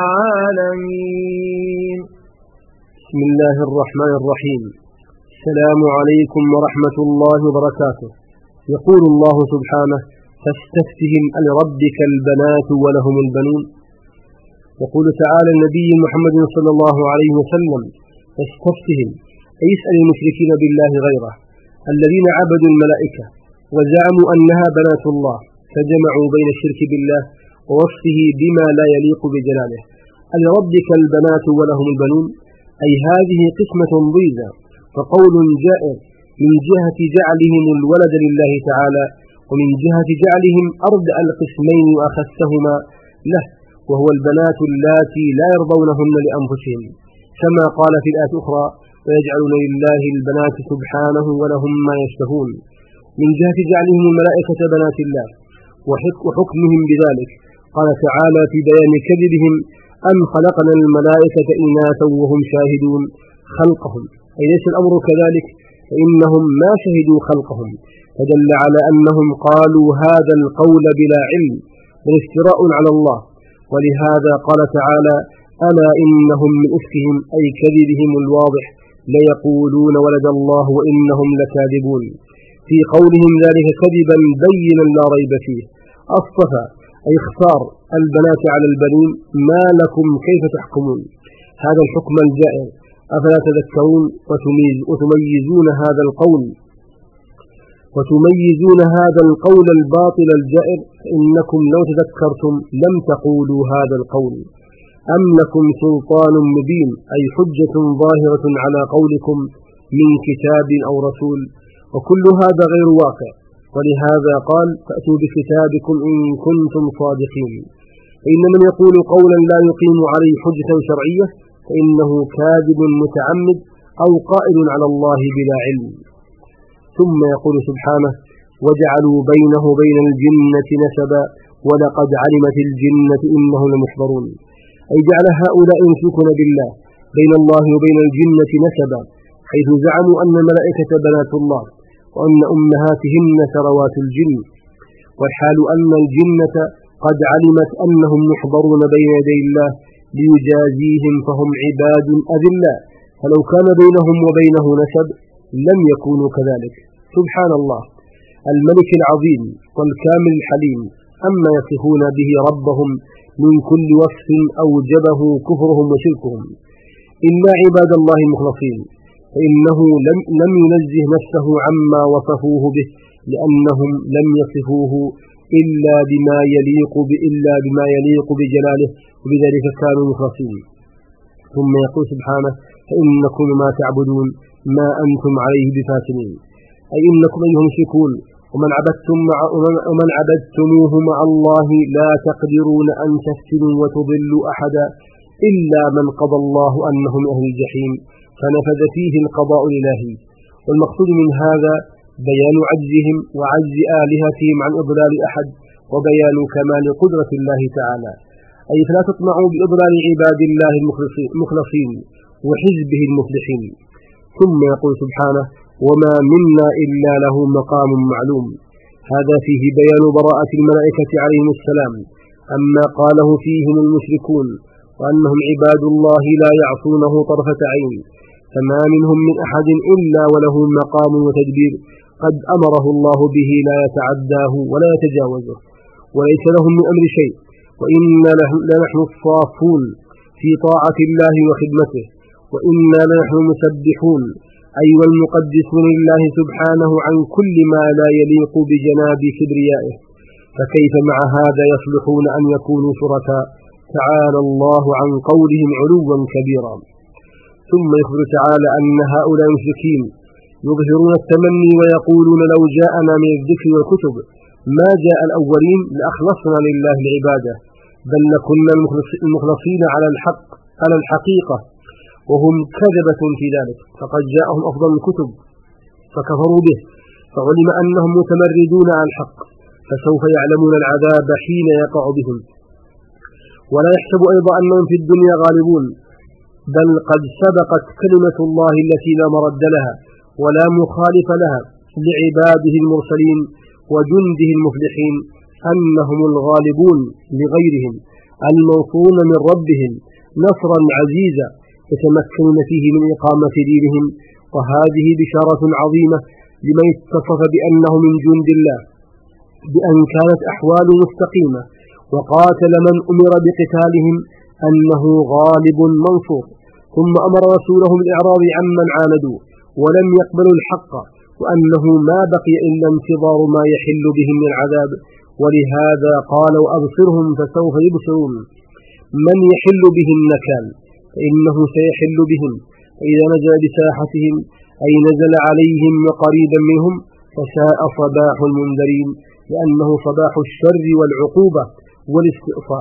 العالمين. بسم الله الرحمن الرحيم. السلام عليكم ورحمة الله وبركاته. يقول الله سبحانه: فاستفتهم لربك البنات ولهم البنون. يقول تعالى النبي محمد صلى الله عليه وسلم: فاستفتهم، أي اسأل المشركين بالله غيره الذين عبدوا الملائكة وزعموا أنها بنات الله، فجمعوا بين الشرك بالله ووصفه بما لا يليق بجلاله. لربك البنات ولهم البنون، أي هذه قسمة ضيزة فقول جائر من جهة جعلهم الولد لله تعالى، ومن جهة جعلهم أردأ القسمين وأخسهما له، وهو البنات اللاتي لا يرضونهن لأنفسهم، كما قال في الآية الأخرى: ويجعلون لله البنات سبحانه ولهم ما يشتهون. من جهة جعلهم الملائكة بنات الله وحكمهم بذلك، قال تعالى في بيان كذبهم: أم خلقنا الملائكة إناثا وهم شاهدون خلقهم، أي ليس الأمر كذلك، فإنهم ما شهدوا خلقهم، فدل على أنهم قالوا هذا القول بلا علم بل افتراء على الله. ولهذا قال تعالى: ألا إنهم من إفكهم، أي كذبهم الواضح، ليقولون ولد الله وإنهم لكاذبون، في قولهم ذلك كذبا بينا لا ريب فيه. اصطفى، أي اختار البنات على البنين، ما لكم كيف تحكمون، هذا الحكم الجائر، أفلا تذكرون وتميزون هذا القول وتميزون هذا القول الباطل الجائر، فإنكم لو تذكرتم لم تقولوا هذا القول. أم لكم سلطان مبين، أي حجة ظاهرة على قولكم من كتاب أو رسول، وكل هذا غير واقع. ولهذا قال: فأتوا بكتابكم إن كنتم صادقين. فإن من يقول قولا لا يقيم عليه حجة شرعية فإنه كاذب متعمد أو قائل على الله بلا علم. ثم يقول سبحانه: وجعلوا بينه وبين الجنة نسبا ولقد علمت الجنة إنهم لمحضرون، أي جعل هؤلاء يشركون بالله بين الله وبين الجنة نسبا، حيث زعموا أن الملائكة بنات الله وأن أمهاتهن ثروات الجن، والحال أن الجنة قد علمت أنهم محضرون بين يدي الله ليجازيهم، فهم عباد أذلاء، فلو كان بينهم وبينه نسب لم يكونوا كذلك. سبحان الله الملك العظيم والكامل الحليم أما يصفون به ربهم من كل وصف أوجبه كفرهم وشركهم، إلا عباد الله المخلصين، فإنه لم, لم ينزه نفسه عما وصفوه به، لأنهم لم يصفوه إلا بما يليق إلا بما يليق بجلاله، وبذلك كانوا مخلصين. ثم يقول سبحانه: فإنكم ما تعبدون ما أنتم عليه بفاتنين، أي إنكم أيها المشركون ومن عبدتم مع ومن عبدتموه مع الله لا تقدرون أن تفتنوا وتضلوا أحدا إلا من قضى الله أنه من أهل الجحيم، فنفذ فيه القضاء الإلهي. والمقصود من هذا بيان عجزهم وعجز آلهتهم عن إضلال أحد، وبيان كمال قدرة الله تعالى، أي فلا تطمعوا بإضلال عباد الله المخلصين وحزبه المفلحين. ثم يقول سبحانه: وما منا إلا له مقام معلوم. هذا فيه بيان براءة الملائكة عليهم السلام أما قاله فيهم المشركون، وأنهم عباد الله لا يعصونه طرفة عين، فما منهم من أحد إلا وله مقام وتدبير قد أمره الله به لا يتعداه ولا يتجاوزه، وليس لهم من أمر شيء، وإنا لنحن الصافون في طاعة الله وخدمته، وإنا لنحن مسبحون أي والمقدسون لله سبحانه عن كل ما لا يليق بجناب كبريائه، فكيف مع هذا يصلحون أن يكونوا شركاء؟ تعالى الله عن قولهم علوا كبيرا. ثم يخبر تعالى أن هؤلاء المشركين يظهرون التمني ويقولون: لو جاءنا من الذكر والكتب ما جاء الأولين لأخلصنا لله العبادة، بل لكنا المخلصين على الحق على الحقيقة، وهم كذبة في ذلك، فقد جاءهم أفضل الكتب فكفروا به، فعلم أنهم متمردون على الحق، فسوف يعلمون العذاب حين يقع بهم. ولا يحسب أيضا أنهم في الدنيا غالبون، بل قد سبقت كلمة الله التي لا مرد لها ولا مخالف لها لعباده المرسلين وجنده المفلحين أنهم الغالبون لغيرهم المنصورون من ربهم نصرا عزيزا يتمكنون فيه من إقامة دينهم. وهذه بشارة عظيمة لمن اتصف بأنه من جند الله، بأن كانت أحواله مستقيمة وقاتل من أمر بقتالهم أنه غالب منصور. ثم أمر رسوله بالإعراض عمن عاندوا ولم يقبلوا الحق، وأنه ما بقي إلا انتظار ما يحل بهم من العذاب، ولهذا قال: وأبصرهم فسوف يبصرون. من يحل به النكال فإنه سيحل بهم، فإذا نزل بساحتهم أي نزل عليهم وقريبا منهم فساء صباح المنذرين، لأنه صباح الشر والعقوبة والاستئصال.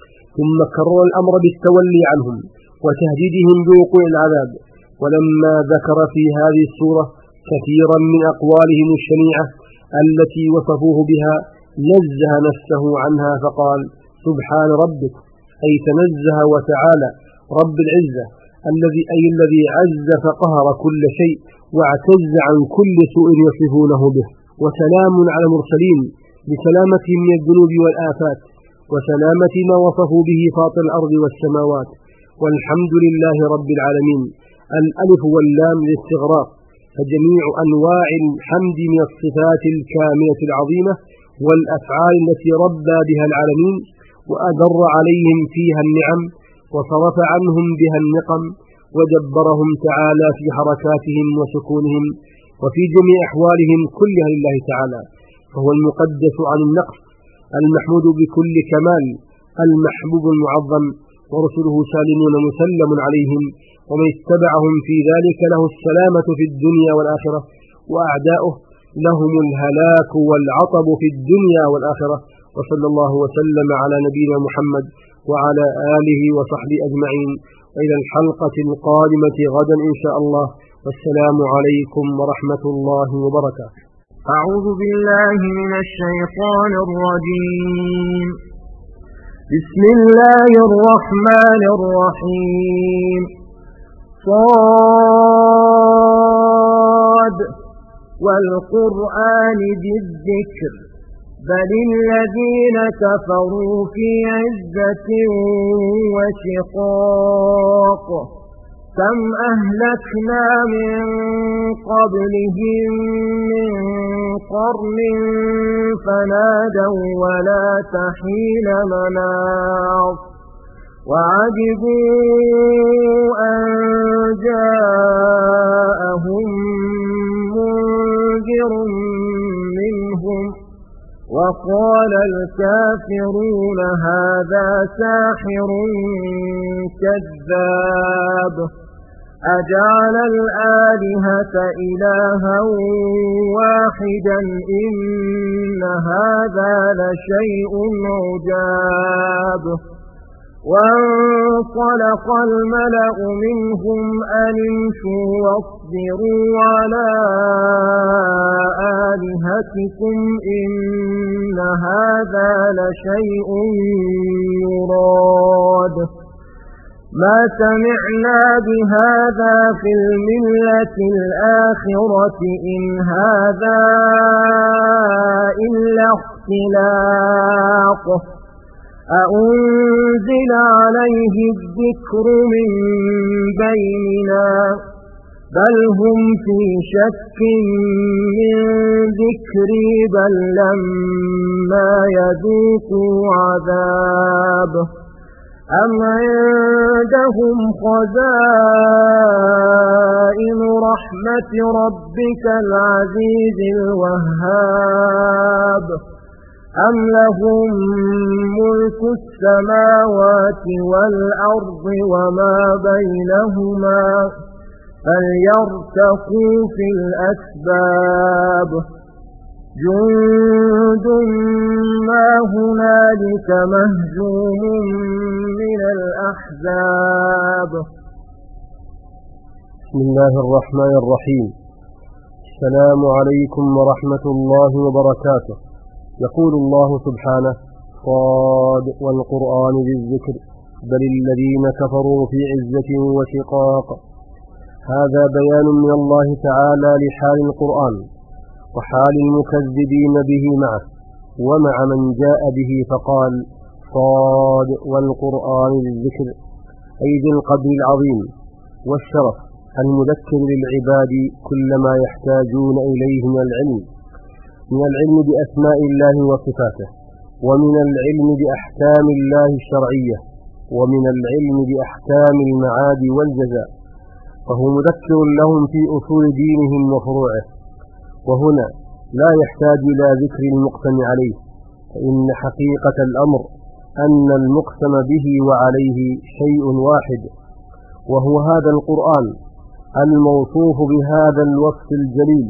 ثم كرر الأمر بالتولي عنهم وتهديدهم بوقوع العذاب. ولما ذكر في هذه السورة كثيرا من أقوالهم الشنيعة التي وصفوه بها نزه نفسه عنها فقال: سبحان ربك، أي تنزه وتعالى رب العزة الذي أي الذي عز فقهر كل شيء واعتز عن كل سوء يصفونه به. وسلام على المرسلين لسلامتهم من الذنوب والآفات، وسلامة ما وصفوا به فاطر الأرض والسماوات. والحمد لله رب العالمين. الألف واللام للاستغراق، فجميع أنواع الحمد من الصفات الكاملة العظيمة والأفعال التي ربى بها العالمين وأدر عليهم فيها النعم وصرف عنهم بها النقم، ودبرهم تعالى في حركاتهم وسكونهم وفي جميع أحوالهم كلها لله تعالى، فهو المقدس عن النقص، المحمود بكل كمال، المحبوب المعظم، ورسله سالمون مسلم عليهم، ومن اتبعهم في ذلك له السلامة في الدنيا والآخرة، وأعداؤه لهم الهلاك والعطب في الدنيا والآخرة. وصلى الله وسلم على نبينا محمد وعلى آله وصحبه أجمعين، وإلى الحلقة القادمة غدا إن شاء الله، والسلام عليكم ورحمة الله وبركاته. أعوذ بالله من الشيطان الرجيم. بسم الله الرحمن الرحيم. صاد والقرآن بالذكر بل الذين كفروا في عزة وشقاق كم أهلكنا من قبلهم من قرن فنادوا ولا تحين مناص وعجبوا أن جاءهم منذر منهم وقال الكافرون هذا ساحر كذاب أجعل الآلهة إلها واحدا إن هذا لشيء عجاب وانطلق الملأ منهم أن امشوا واصبروا على آلهتكم إن هذا لشيء يراد ما سمعنا بهذا في الملة الآخرة إن هذا إلا اختلاق أأنزل عليه الذكر من بيننا بل هم في شك من ذكري بل لما يذوقوا عذاب أم عندهم خزائن رحمة ربك العزيز الوهاب أم لهم ملك السماوات والأرض وما بينهما فليرتقوا في الأسباب جند ما هنالك مهزوم من الأحزاب. بسم الله الرحمن الرحيم. السلام عليكم ورحمة الله وبركاته. يقول الله سبحانه صاد والقرآن بالذكر بل الذين كفروا في عزة وشقاق. هذا بيان من الله تعالى لحال القرآن وحال المكذبين به معه ومع من جاء به فقال صاد والقرآن بالذكر أي ذي القدر العظيم والشرف المذكر للعباد كل ما يحتاجون إليه من العلم من العلم بأسماء الله وصفاته ومن العلم بأحكام الله الشرعية ومن العلم بأحكام المعاد والجزاء فهو مذكر لهم في أصول دينهم وفروعه. وهنا لا يحتاج إلى ذكر المقسم عليه فإن حقيقة الأمر أن المقسم به وعليه شيء واحد وهو هذا القرآن الموصوف بهذا الوصف الجليل.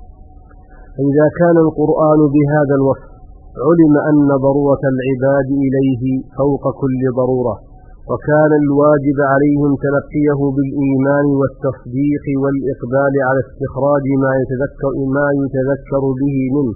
إذا كان القرآن بهذا الوصف علم أن ضرورة العباد إليه فوق كل ضرورة وكان الواجب عليهم تلقيه بالإيمان والتصديق والإقبال على استخراج ما يتذكر, ما يتذكر به منه.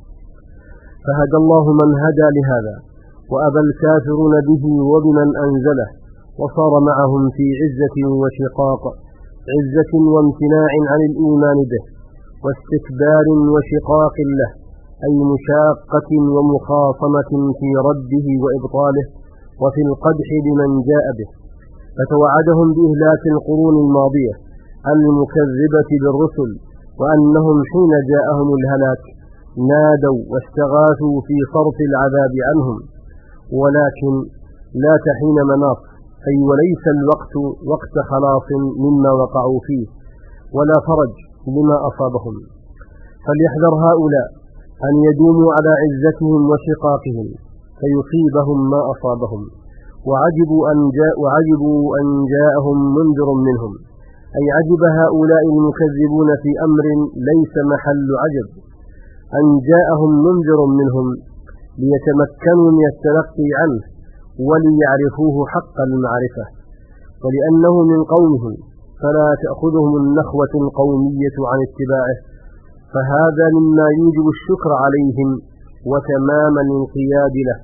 فهدى الله من هدى لهذا وأبى الكافرون به وبمن أنزله وصار معهم في عزة وشقاق عزة وامتناع عن الإيمان به واستكبار وشقاق له أي مشاقة ومخاصمة في رده وإبطاله وفي القدح بمن جاء به. فتوعدهم بإهلاك القرون الماضية المكذبة بالرسل وأنهم حين جاءهم الهلاك نادوا واستغاثوا في صرف العذاب عنهم ولكن لا تحين مناص أي وليس الوقت وقت خلاص مما وقعوا فيه ولا فرج لما أصابهم. فليحذر هؤلاء أن يدوموا على عزتهم وشقاقهم فيصيبهم ما أصابهم. وعجبوا أن, جاء وعجبوا أن جاءهم منذر منهم أي عجب هؤلاء المكذبون في أمر ليس محل عجب أن جاءهم منذر منهم ليتمكنوا من التلقي عنه وليعرفوه حق المعرفة ولأنه من قومهم فلا تأخذهم النخوة القومية عن اتباعه فهذا مما يوجب الشكر عليهم وتمام الانقياد له.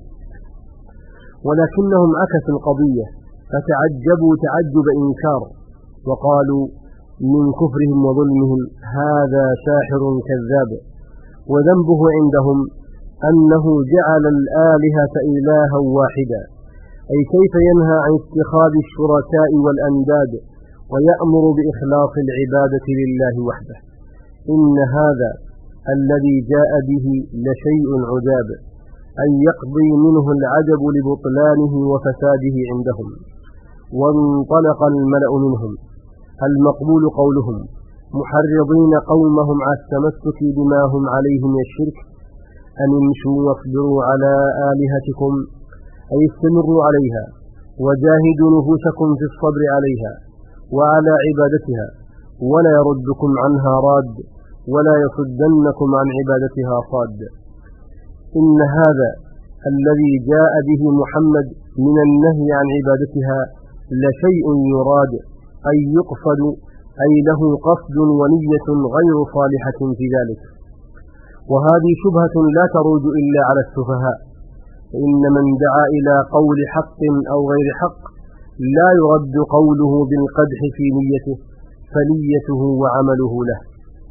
ولكنهم عكسوا القضية فتعجبوا تعجب إنكار وقالوا من كفرهم وظلمهم هذا ساحر كذاب، وذنبه عندهم أنه جعل الآلهة إلها واحدا، أي كيف ينهى عن اتخاذ الشركاء والأنداد ويأمر بإخلاص العبادة لله وحده. إن هذا الذي جاء به لشيء عجاب، أن يقضي منه العجب لبطلانه وفساده عندهم. وانطلق الملأ منهم المقبول قولهم محرضين قومهم على التمسك بما هم عليه من الشرك أن امشوا واصبروا على آلهتكم، أي استمروا عليها وجاهدوا نفوسكم في الصبر عليها وعلى عبادتها، ولا يردكم عنها راد ولا يصدنكم عن عبادتها صاد. إن هذا الذي جاء به محمد من النهي عن عبادتها لشيء يراد، أي يقصد، أي له قصد ونية غير صالحة في ذلك. وهذه شبهة لا تروج إلا على السفهاء، فإن من دعا إلى قول حق أو غير حق لا يرد قوله بالقدح في نيته، فنيته وعمله له،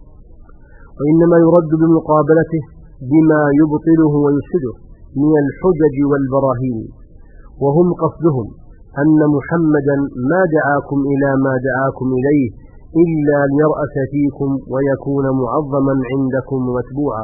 وإنما يرد بمقابلته بما يبطله ويفسده من الحجج والبراهين. وهم قصدهم أن محمدا ما دعاكم إلى ما دعاكم إليه إلا ليرأس فيكم ويكون معظما عندكم ومتبوعا.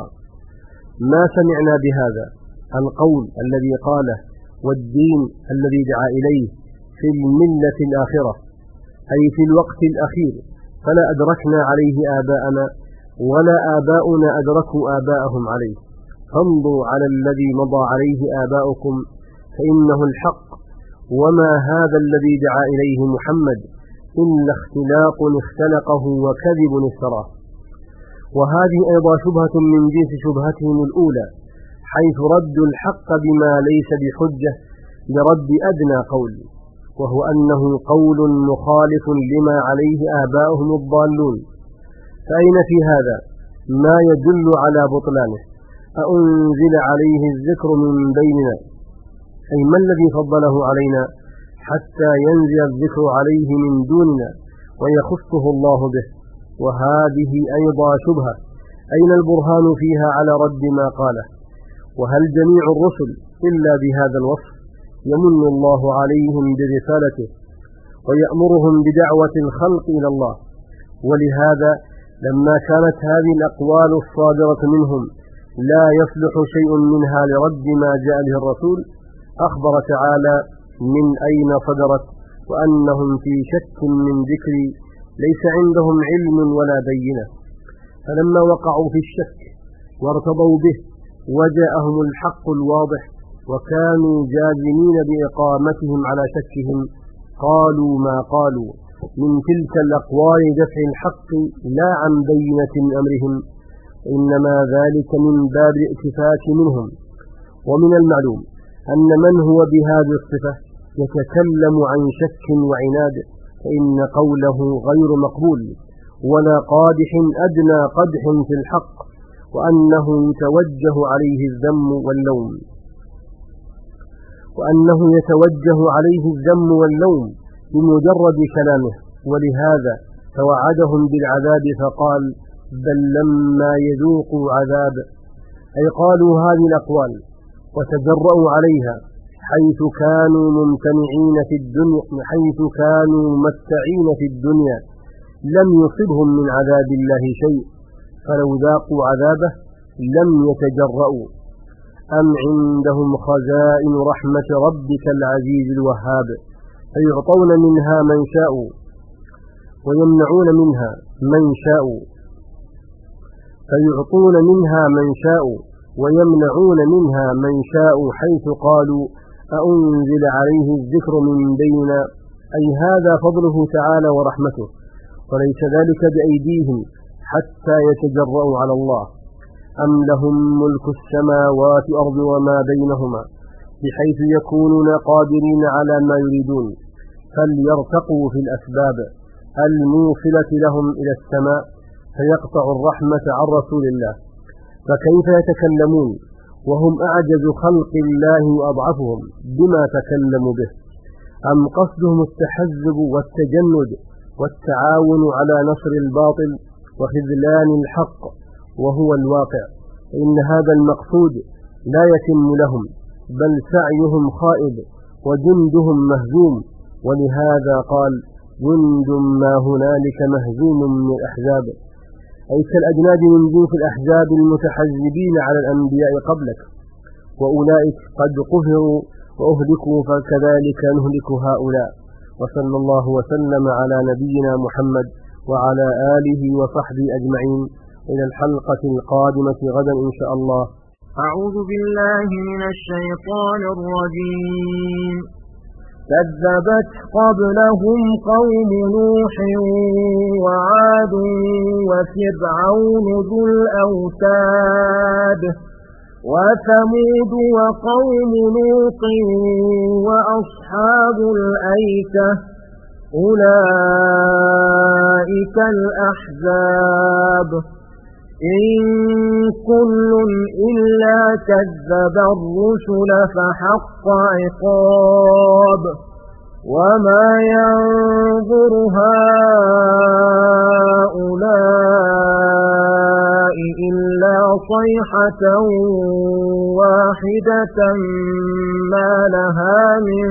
ما سمعنا بهذا القول الذي قاله والدين الذي دعا إليه في الملة الآخرة، أي في الوقت الأخير، فلا أدركنا عليه آباءنا ولا آباؤنا أدركوا آباءهم عليه. فانظروا على الذي مضى عليه آباؤكم فإنه الحق، وما هذا الذي دعا إليه محمد إلا اختلاق اختلقه وكذب افتراه. وهذه أيضا شبهة من جنس شبهتهم الأولى، حيث ردوا الحق بما ليس بحجة لرد أدنى قول، وهو أنه قول مخالف لما عليه آباؤهم الضالون. فأين في هذا ما يدل على بطلانه؟ أأنزل عليه الذكر من بيننا، أي ما الذي فضله علينا حتى ينزل الذكر عليه من دوننا ويخصه الله به؟ وهذه أيضا شبهة، أين البرهان فيها على رد ما قاله؟ وهل جميع الرسل إلا بهذا الوصف؟ يمن الله عليهم برسالته ويأمرهم بدعوة الخلق إلى الله. ولهذا لما كانت هذه الأقوال الصادرة منهم لا يصلح شيء منها لرد ما جاء به الرسول، أخبر تعالى من أين صدرت وأنهم في شك من ذكري ليس عندهم علم ولا بينة. فلما وقعوا في الشك وارتضوا به وجاءهم الحق الواضح وكانوا جازمين بإقامتهم على شكهم قالوا ما قالوا من تلك الأقوال دفع الحق لا عن بينة أمرهم، إنما ذلك من باب الائتفاك منهم. ومن المعلوم أن من هو بهذه الصفة يتكلم عن شك وعناد فإن قوله غير مقبول ولا قادح أدنى قدح في الحق، وأنه يتوجه عليه الذم واللوم وأنه يتوجه عليه الذم واللوم بمجرد كلامه. ولهذا توعدهم بالعذاب فقال بل لما يذوقوا عذاب، أي قالوا هذه الأقوال وتجرؤوا عليها حيث كانوا ممتنعين في الدنيا حيث كانوا ممتعين في الدنيا لم يصبهم من عذاب الله شيء، فلو ذاقوا عذابه لم يتجرؤوا. أم عندهم خزائن رحمة ربك العزيز الوهاب فيعطون منها من شاءوا ويمنعون منها من شاءوا فيعطون منها من شاءوا ويمنعون منها من شاءوا حيث قالوا أأنزل عليه الذكر من بيننا، أي هذا فضله تعالى ورحمته، وليس ذلك بأيديهم حتى يتجرؤوا على الله. أم لهم ملك السماوات والأرض وما بينهما بحيث يكونون قادرين على ما يريدون، فليرتقوا في الأسباب الموصلة لهم إلى السماء فيقطع الرحمة عن رسول الله، فكيف يتكلمون وهم أعجز خلق الله وأضعفهم بما تكلموا به؟ أم قصدهم التحزب والتجند والتعاون على نصر الباطل وخذلان الحق وهو الواقع؟ إن هذا المقصود لا يتم لهم، بل سعيهم خائب وجندهم مهزوم. ولهذا قال: جند ما هنالك مهزوم من الأحزاب، أي كالأجناد من جنس الأحزاب المتحزبين على الأنبياء قبلك، وأولئك قد قهروا وأهلكوا، فكذلك نهلك هؤلاء. وصلى الله وسلم على نبينا محمد وعلى آله وصحبه أجمعين. إلى الحلقة القادمة غدا إن شاء الله. أعوذ بالله من الشيطان الرجيم. كذبت قبلهم قوم نوح وعاد وفرعون ذو الأوتاد وثمود وقوم لوط وأصحاب الأيكة، أولئك الأحزاب. إن كل إلا كذب الرسل فحق عقاب. وما ينظر هؤلاء إلا صيحة واحدة ما لها من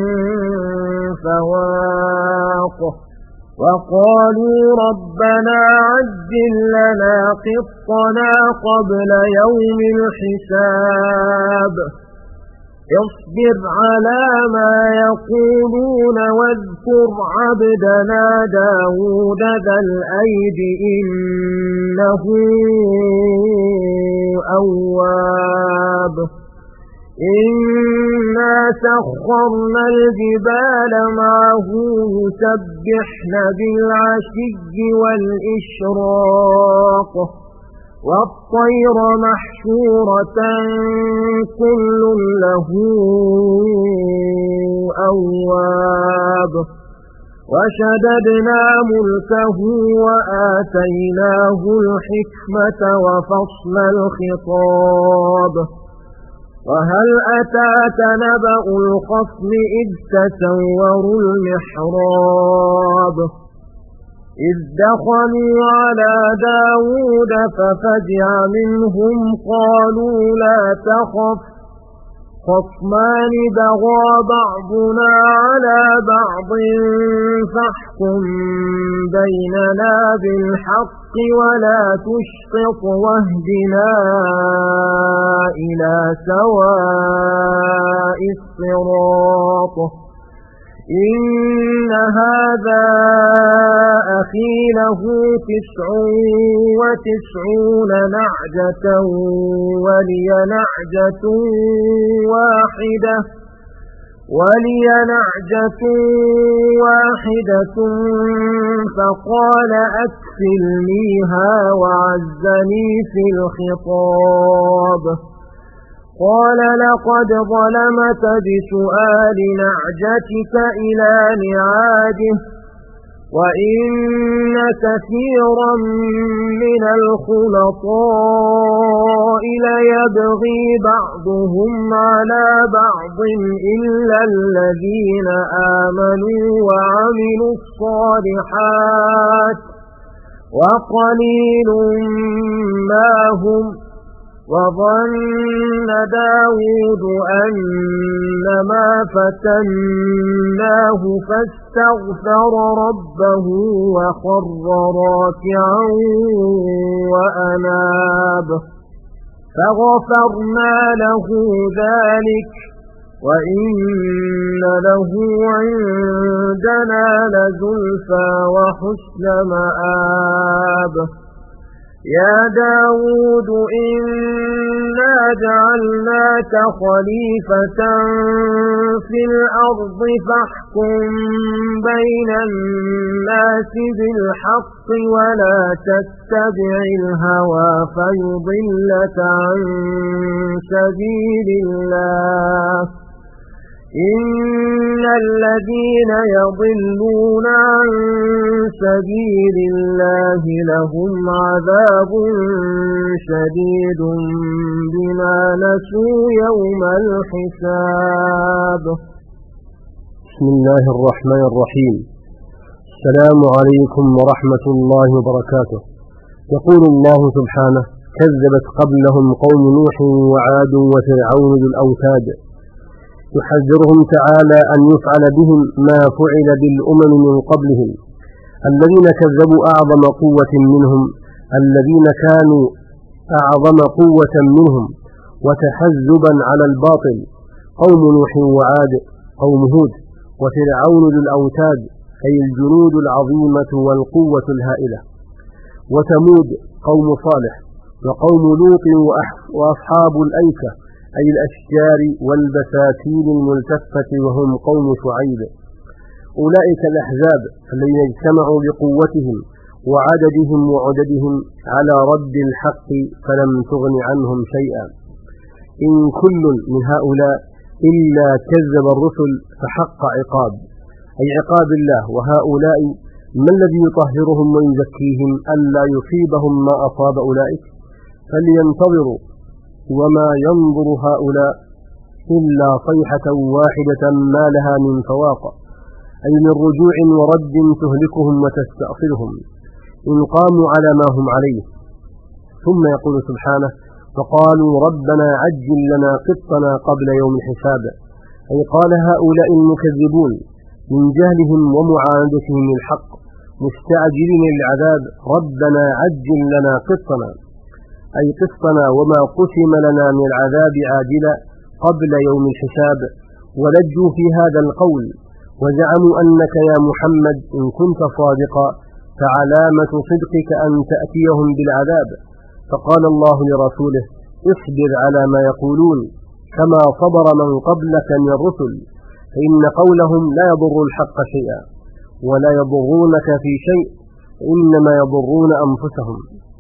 فواق. وقالوا ربنا عجل لنا قسطنا قبل يوم الحساب. اصبر على ما يقولون واذكر عبدنا داود ذا الأيد إنه أواب. إنا سخرنا الجبال معه يسبحن بالعشي والإشراق، والطير محشورة كل له أواب. وشددنا ملكه وآتيناه الحكمة وفصل الخطاب. وهل أتاك نبأ الخصم إذ تسوروا المحراب، إذ دخلوا على داود ففزع منهم قالوا لا تخف خصمان بغى بعضنا على بعض فاحكم بيننا بالحق ولا تشطط واهدنا إلى سواء الصراط. إن هذا أخي له تسع وتسعون نعجة ولي نعجة واحدة ولي نعجة واحدة فقال أكفلنيها وعزني في الخطاب. قال لقد ظلمك بسؤال نعجتك إلى نعاجه وإن كثيرا من الخلطاء ليبغي بعضهم على بعض إلا الذين آمنوا وعملوا الصالحات وقليل ما هم. وظن داود أنما فتناه فاستغفر ربه وخر راكعا وأناب فغفرنا له ذلك وإن له عندنا لزلفى وحسن مآب. يا داود إنا جعلناك خليفة في الأرض فاحكم بين الناس بالحق ولا تتبع الهوى فيضلك عن سبيل الله. إن الذين يضلون عن سبيل الله لهم عذاب شديد بما نسوا يوم الحساب. بسم الله الرحمن الرحيم. السلام عليكم ورحمة الله وبركاته. يقول الله سبحانه: كذبت قبلهم قوم نوح وعاد وفرعون ذو الأوتاد. يحذرهم تعالى أن يفعل بهم ما فعل بالأمم من قبلهم الذين كذبوا أعظم قوة منهم الذين كانوا أعظم قوة منهم وتحزبا على الباطل، قوم نوح وعاد قوم هود وفرعون ذو الأوتاد أي الجنود العظيمة والقوة الهائلة، وثمود قوم صالح وقوم لوط وأصحاب الأيكة أي الأشجار والبساتين الملتفة وهم قوم شعيب. أولئك الأحزاب الذين اجتمعوا بقوتهم وعددهم وعددهم على رد الحق فلم تغن عنهم شيئا. إن كل من هؤلاء إلا كذب الرسل فحق عقاب أي عقاب الله. وهؤلاء ما الذي يطهرهم ويزكيهم ألا يصيبهم ما أصاب أولئك؟ فلينتظروا وما ينظر هؤلاء إلا صيحة واحدة ما لها من فواق، أي من رجوع ورد تهلكهم وتستأصلهم إن قاموا على ما هم عليه. ثم يقول سبحانه: فقالوا ربنا عجل لنا قطنا قبل يوم الحساب، أي قال هؤلاء المكذبون من جهلهم ومعاندتهم للحق مستعجلين للعذاب: ربنا عجل لنا قطنا، أي قسطنا وما قسم لنا من العذاب عاجلا قبل يوم الحساب. ولجوا في هذا القول وزعموا أنك يا محمد إن كنت صادقا فعلامة صدقك أن تأتيهم بالعذاب. فقال الله لرسوله: اصبر على ما يقولون كما صبر من قبلك من الرسل، فإن قولهم لا يضر الحق شيئا ولا يضرونك في شيء، إنما يضرون أنفسهم.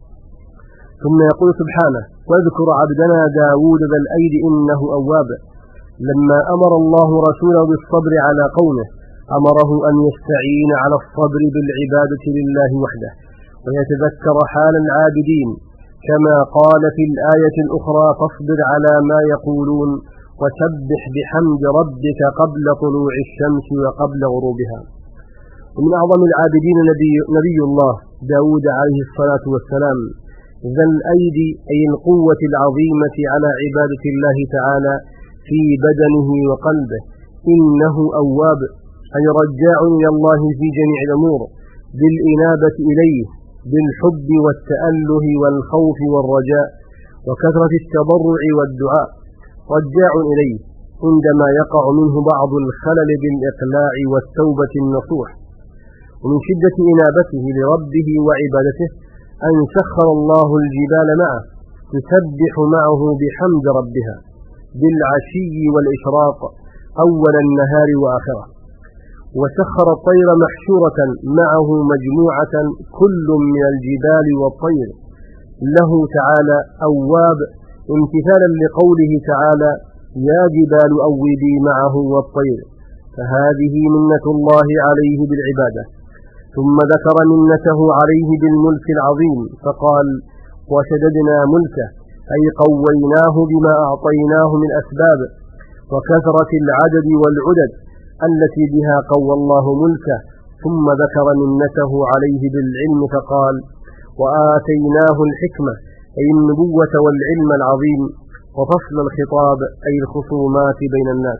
ثم يقول سبحانه: واذكر عبدنا داود ذا الأيد إنه أواب. لما أمر الله رسوله بالصبر على قومه أمره أن يستعين على الصبر بالعبادة لله وحده ويتذكر حال العابدين، كما قال في الآية الأخرى: فاصبر على ما يقولون وسبح بحمد ربك قبل طلوع الشمس وقبل غروبها. ومن أعظم العابدين نبي, نبي الله داود عليه الصلاة والسلام ذا الأيدي أي القوة العظيمة على عبادة الله تعالى في بدنه وقلبه. إنه أواب أي رجاع إلى الله في جميع الأمور بالإنابة إليه بالحب والتأله والخوف والرجاء وكثرة التضرع والدعاء، رجاع إليه عندما يقع منه بعض الخلل بالإقلاع والتوبة النصوح. ومن شدة إنابته لربه وعبادته أن سخر الله الجبال معه تسبح معه بحمد ربها بالعشي والإشراق أول النهار وآخره، وسخر الطير محشورة معه مجموعة كل من الجبال والطير له تعالى أواب، امتثالا لقوله تعالى: يا جبال أوبي معه والطير. فهذه منة الله عليه بالعبادة. ثم ذكر منته عليه بالملك العظيم فقال: وشددنا ملكه أي قويناه بما أعطيناه من أسباب وكثرة العدد والعدد التي بها قوى الله ملكه. ثم ذكر منته عليه بالعلم فقال: وآتيناه الحكمة أي النبوة والعلم العظيم وفصل الخطاب أي الخصومات بين الناس.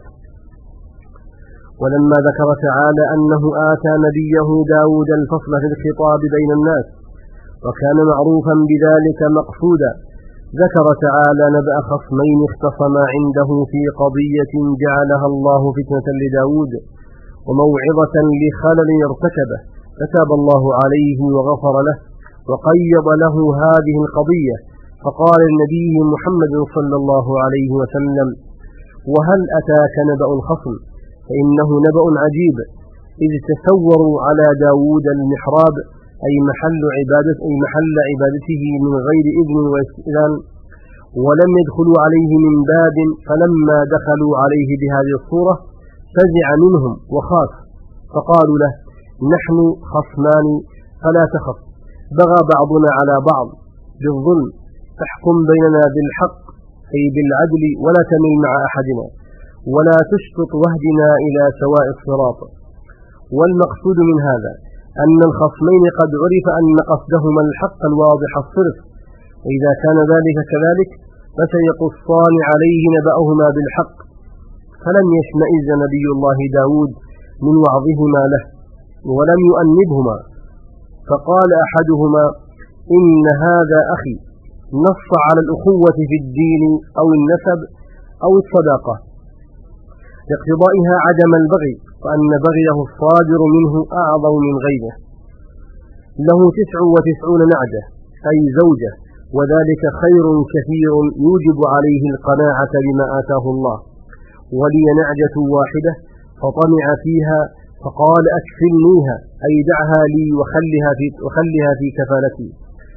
ولما ذكر تعالى أنه آتى نبيه داود الفصل في الخطاب بين الناس وكان معروفا بذلك مقصودا، ذكر تعالى نبأ خصمين اختصما عنده في قضية جعلها الله فتنة لداود وموعظة لخلل ارتكبه، فتاب الله عليه وغفر له وقيض له هذه القضية. فقال النبي محمد صلى الله عليه وسلم: وهل أتاك نبأ الخصم؟ فإنه نبأ عجيب، إذ تسوروا على داود المحراب أي محل عبادته, أي محل عبادته من غير إذن واستئذان، ولم يدخلوا عليه من باب، فلما دخلوا عليه بهذه الصورة فزع منهم وخاف، فقالوا له: نحن خصمان فلا تخف، بغى بعضنا على بعض بالظلم، فاحكم بيننا بالحق أي بالعدل، ولا تمل مع أحدنا، ولا تشطط واهدنا إلى سواء الصراط. والمقصود من هذا أن الخصمين قد عرف أن قصدهما الحق الواضح الصرف، وإذا كان ذلك كذلك فسيقصان عليه نبأهما بالحق. فلم يشمئز نبي الله داود من وعظهما له، ولم يؤنبهما، فقال أحدهما: إن هذا أخي، نص على الأخوة في الدين أو النسب أو الصداقة لاقتضائها عدم البغي، وأن بغيه الصادر منه أعظم من غيره. له تسع وتسعون نعجة أي زوجة، وذلك خير كثير يوجب عليه القناعة بما آتاه الله. ولي نعجة واحدة فطمع فيها فقال: أكفلنيها أي دعها لي وخلها في, وخلها في كفالتي.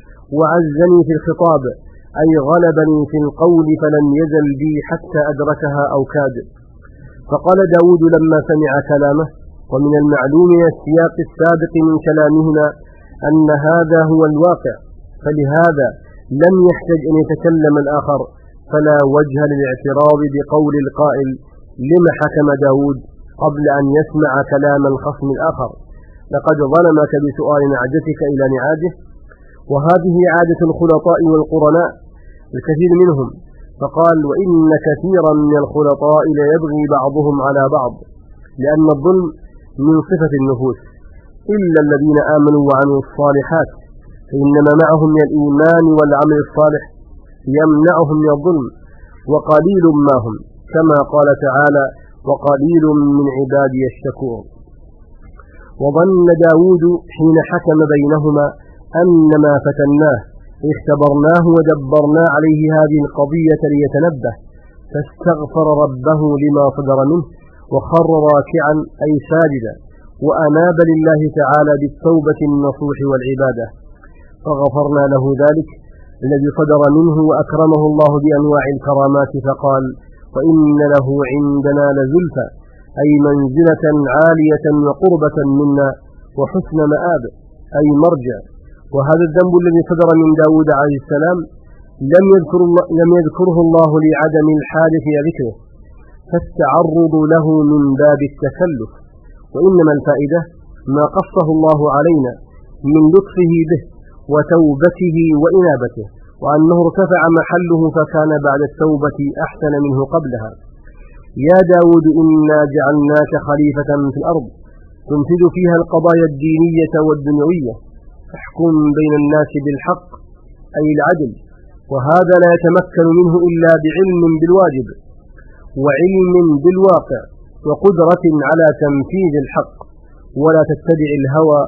وعزني في الخطاب أي غلبني في القول فلم يزل بي حتى أدركها أو كاد. فقال داود لما سمع كلامه: ومن المعلوم من السياق السابق من كلامهما أن هذا هو الواقع، فلهذا لم يحتج أن يتكلم الآخر، فلا وجه للاعتراض بقول القائل: لما حكم داود قبل أن يسمع كلام الخصم الآخر؟ لقد ظلمك بسؤال نعجتك إلى نعاجه. وهذه عادة الخلطاء والقرناء الكثير منهم. فقال: وإن كثيرا من الخلطاء ليبغي بعضهم على بعض، لأن الظلم من صفة النفوس، إلا الذين آمنوا وعملوا الصالحات، فإنما معهم من الإيمان والعمل الصالح يمنعهم من الظلم، وقليل ما هم، كما قال تعالى: وقليل من عبادي الشكور. وظن داود حين حكم بينهما أنما فتناه، اختبرناه ودبرنا عليه هذه القضية ليتنبه، فاستغفر ربه لما صدر منه، وخر راكعا أي ساجدا، وأناب لله تعالى بالتوبة النصوح والعبادة، فغفرنا له ذلك الذي صدر منه، وأكرمه الله بأنواع الكرامات، فقال: وإن له عندنا لزلفى أي منزلة عالية وقربة منا، وحسن مآب أي مرجع. وهذا الذنب الذي صدر من داود عليه السلام لم, يذكر الله لم يذكره الله لعدم الحاجة إلى ذكره، فالتعرض له من باب التكلف، وإنما الفائدة ما قصه الله علينا من لطفه به وتوبته وإنابته، وأنه ارتفع محله فكان بعد التوبة أحسن منه قبلها. يا داود إنا جعلناك خليفة في الأرض تنفذ فيها القضايا الدينية والدنيوية، احكم بين الناس بالحق أي العدل، وهذا لا يتمكن منه إلا بعلم بالواجب، وعلم بالواقع، وقدرة على تنفيذ الحق، ولا تتبع الهوى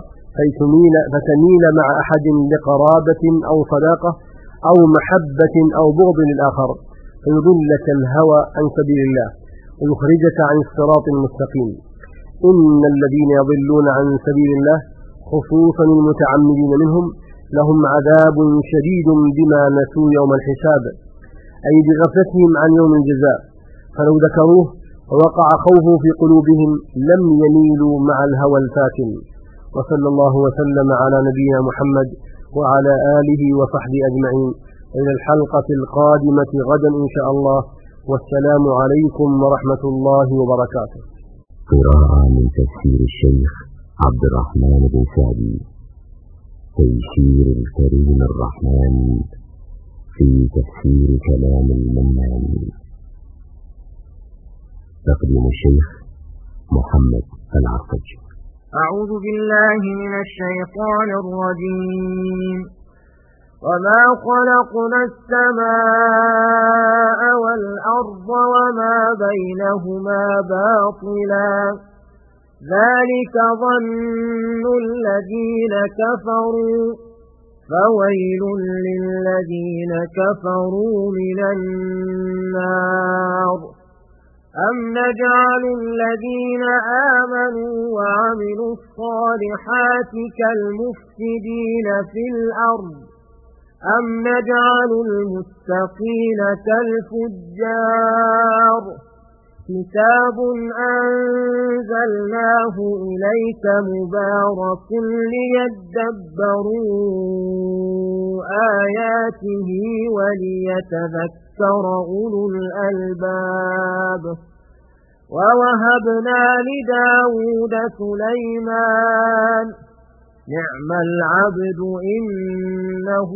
فتميل مع أحد لقرابة أو صداقة أو محبة أو بغض للآخر، فيضلك الهوى عن سبيل الله ويخرجك عن الصراط المستقيم. إن الذين يضلون عن سبيل الله خصوصا المتعمدين منهم لهم عذاب شديد بما نسوا يوم الحساب، أي بغفلتهم عن يوم الجزاء، فلو ذكروه ووقع خوفه في قلوبهم لم يميلوا مع الهوى الفاتن. وصلى الله وسلم على نبينا محمد وعلى آله وصحبه أجمعين، إلى الحلقة القادمة غدا إن شاء الله، والسلام عليكم ورحمة الله وبركاته. قراءة من تفسير الشيخ عبد الرحمن بن سعدي، تيسير الكريم الرحمن في تفسير كلام المنان. تقديم الشيخ محمد العصج. أعوذ بالله من الشيطان الرجيم. وما خلقنا السماء والأرض وما بينهما باطلا، ذلك ظن الذين كفروا، فويل للذين كفروا من النار. أم نجعل الذين آمنوا وعملوا الصالحات كالمفسدين في الأرض، أم نجعل المتقين كالفجار. كتاب أنزلناه إليك مبارك ليدبروا آياته وليتذكر أولو الألباب ووهبنا لداود سليمان نعم العبد إنه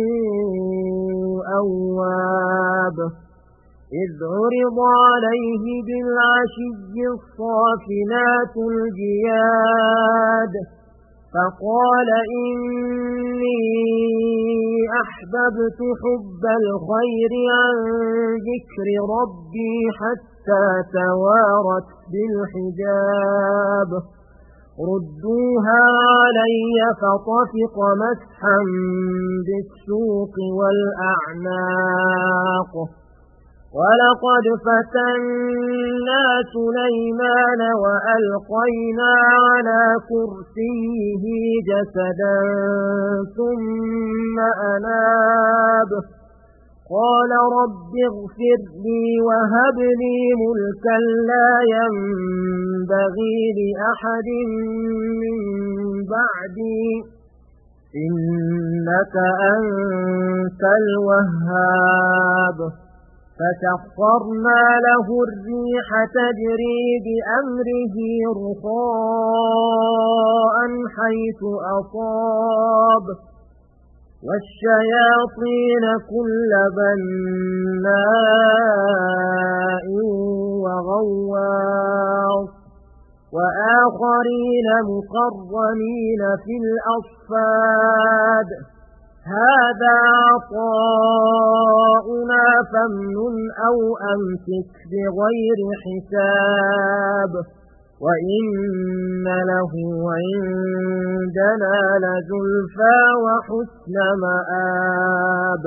أواب إذ عرض عليه بالعشي الصافنات الجياد فقال إني أحببت حب الخير عن ذكر ربي حتى توارت بالحجاب ردوها علي فطفق مسحا بالسوق والأعناق ولقد فتنا سليمان وألقينا على كرسيه جسدا ثم أناب قال رب اغفر لي وهب لي ملكا لا ينبغي لأحد من بعدي إنك أنت الوهاب فسخرنا له الريح تجري بأمره رخاء حيث أصاب والشياطين كل بناء وغواص وآخرين مقرنين في الأصفاد هذا عطاؤنا فامنن أو أمسك بغير حساب وإن له عندنا لزلفى وحسن مآب.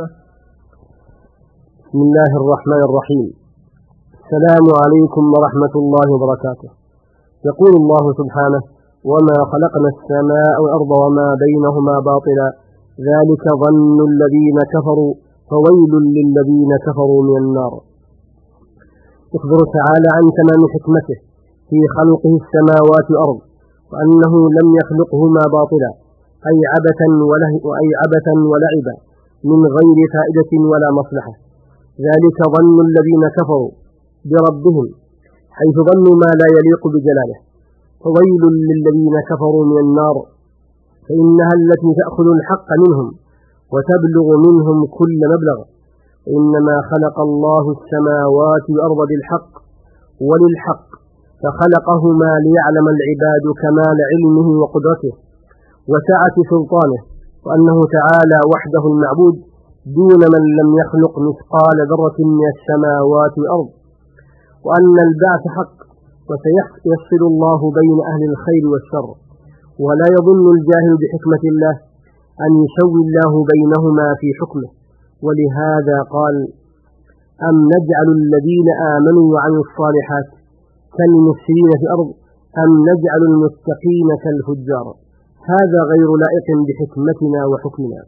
بسم الله الرحمن الرحيم. السلام عليكم ورحمة الله وبركاته. يقول الله سبحانه: وما خلقنا السماء والأرض وما بينهما باطلا ذلك ظن الذين كفروا فويل للذين كفروا من النار. يخبر تعالى عن تمام حكمته في خلقه السماوات والأرض وأنه لم يخلقهما باطلا أي عبثا وأي عبثا ولعبا من غير فائدة ولا مصلحة. ذلك ظن الذين كفروا بربهم حيث ظنوا ما لا يليق بجلاله. فويل للذين كفروا من النار فإنها التي تأخذ الحق منهم وتبلغ منهم كل مبلغ. إنما خلق الله السماوات والأرض بالحق وللحق فخلقهما ليعلم العباد كمال علمه وقدرته وسعة سلطانه وأنه تعالى وحده المعبود دون من لم يخلق مثقال ذرة من السماوات والأرض، وأن البعث حق وسيفصل الله بين أهل الخير والشر. ولا يظن الجاهل بحكمة الله أن يسوي الله بينهما في حكمه. ولهذا قال: أم نجعل الذين آمنوا وعملوا الصالحات كالمفسدين في الأرض أم نجعل المتقين كالفجار. هذا غير لائق بحكمتنا وحكمنا.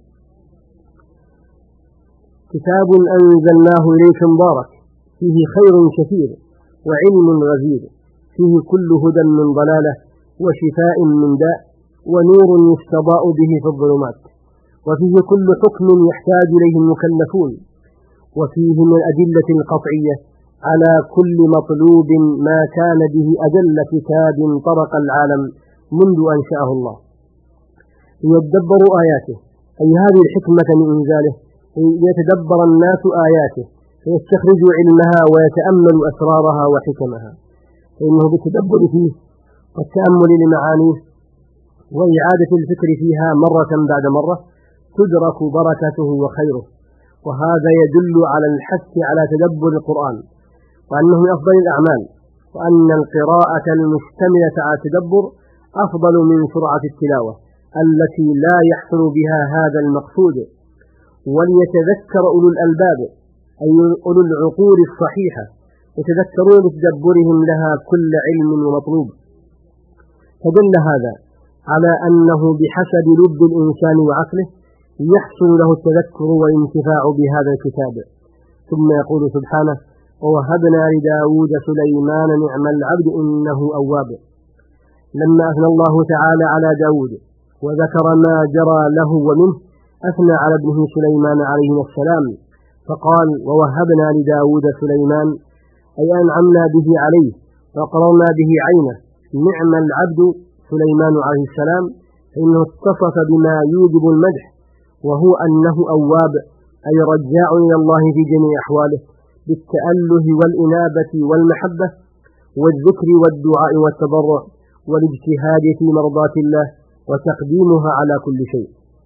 كتاب أنزلناه إليك مبارك فيه خير كثير وعلم غزير فيه كل هدى من ضلالة وشفاء من داء ونور يستضاء به في الظلمات، وفيه كل حكم يحتاج إليه المكلفون، وفيه من الأدلة القطعية على كل مطلوب ما كان به أجل كتاب طرق العالم منذ أنشأه الله ليتدبروا آياته، أي هذه الحكمة من إنزاله يتدبر الناس آياته فيستخرجوا علمها ويتأملوا أسرارها وحكمها، فإنه بالتدبر فيه والتأمل لمعانيه وإعادة الفكر فيها مرة بعد مرة تدرك بركته وخيره. وهذا يدل على الحث على تدبر القرآن وأنه من أفضل الأعمال، وأن القراءة المشتملة على التدبر أفضل من سرعة التلاوة التي لا يحصل بها هذا المقصود. وليتذكر أولو الألباب أي أولو العقول الصحيحة يتذكرون بتدبرهم لها كل علم ومطلوب. فدل هذا على أنه بحسب لب الإنسان وعقله يحصل له التذكر والانتفاع بهذا الكتاب. ثم يقول سبحانه: ووهبنا لداود سليمان نعم العبد إنه أواب. لما أثنى الله تعالى على داود وذكر ما جرى له ومنه أثنى على ابنه سليمان عليه السلام فقال ووهبنا لداود سليمان أي أنعمنا به عليه وقررنا به عينه نعم العبد سليمان عليه السلام، فإنه اتصف بما يوجب المدح وهو أنه أواب أي رجاع إلى الله في جميع أحواله بالتأله والإنابة والمحبة والذكر والدعاء والتضرع والاجتهاد في مرضاة الله وتقديمها على كل شيء.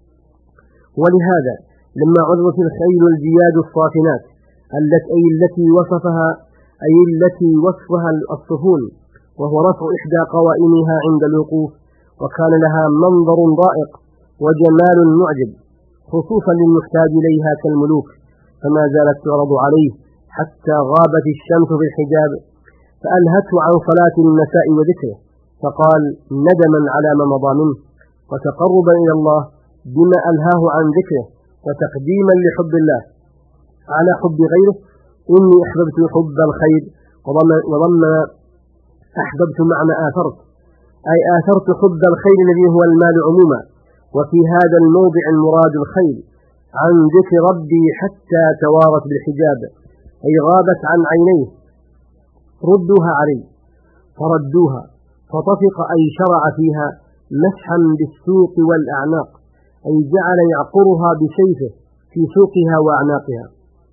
ولهذا لما عرضت الخيل الجياد الصافنات التي التي وصفها أي التي وصفها الصفون وهو رفع إحدى قوائمها عند الوقوف، وكان لها منظر رائق وجمال معجب خصوصا للمحتاج إليها كالملوك، فما زالت تعرض عليه حتى غابت الشمس في الحجاب فألهته عن صلاة المساء وذكره، فقال ندما على ما مضى منه وتقربا إلى الله بما ألهاه عن ذكره وتقديما لحب الله على حب غيره إني أحببت حب الخير وضم أحببت معنى آثرت أي آثرت حب الخير الذي هو المال عموما، وفي هذا الموضع المراد الخير عن ذكر ربي حتى توارت بالحجاب أي غابت عن عينيه ردوها عليه فردوها فطفق أي شرع فيها مسحا بالسوق والأعناق أي جعل يعقرها بسيفه في سوقها وأعناقها.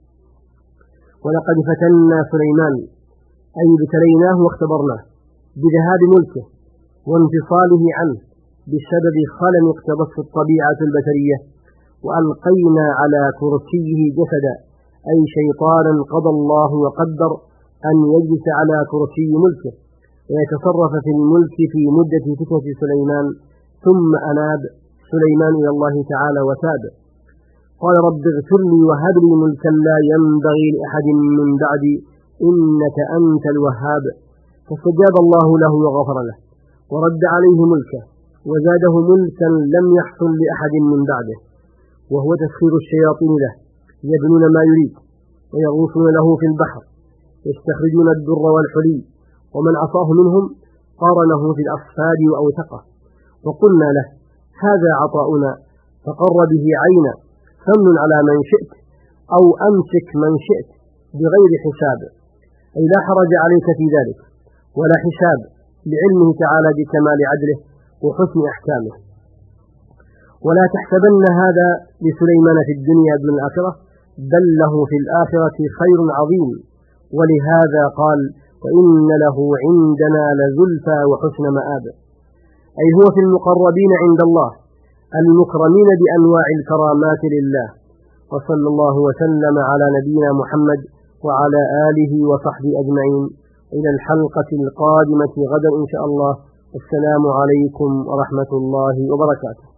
ولقد فتنا سليمان أي ابتليناه واختبرناه بذهاب ملكه وانفصاله عنه بسبب خلل اقتضته الطبيعة البشرية، وألقينا على كرسيه جسدا أي شيطانا قضى الله وقدر أن يجلس على كرسي ملكه ويتصرف في الملك في مدة فتنة سليمان، ثم أناب سليمان إلى الله تعالى وتاب قال رب اغفر لي وهب لي ملكا لا ينبغي لأحد من بعدي إنك أنت الوهاب، فاستجاب الله له وغفر له ورد عليه ملكه وزاده ملكا لم يحصل لأحد من بعده، وهو تسخير الشياطين له يبنون ما يريد ويغوصون له في البحر يستخرجون الدر والحلي، ومن عصاه منهم قارنه في الأصفاد وأوثقه، وقلنا له هذا عطاؤنا فقر به عينا فمن على من شئت أو أمسك من شئت بغير حساب، أي لا حرج عليك في ذلك ولا حساب لعلمه تعالى بكمال عدله وحسن أحكامه. ولا تحسبن هذا لسليمان في الدنيا دون الآخرة بل له في الآخرة خير عظيم، ولهذا قال وإن له عندنا لزلفى وحسن مآب، أي هو في المقربين عند الله المكرمين بأنواع الكرامات لله. وصلى الله وسلم على نبينا محمد وعلى آله وصحبه أجمعين إلى الحلقة القادمة غدا إن شاء الله. السلام عليكم ورحمة الله وبركاته.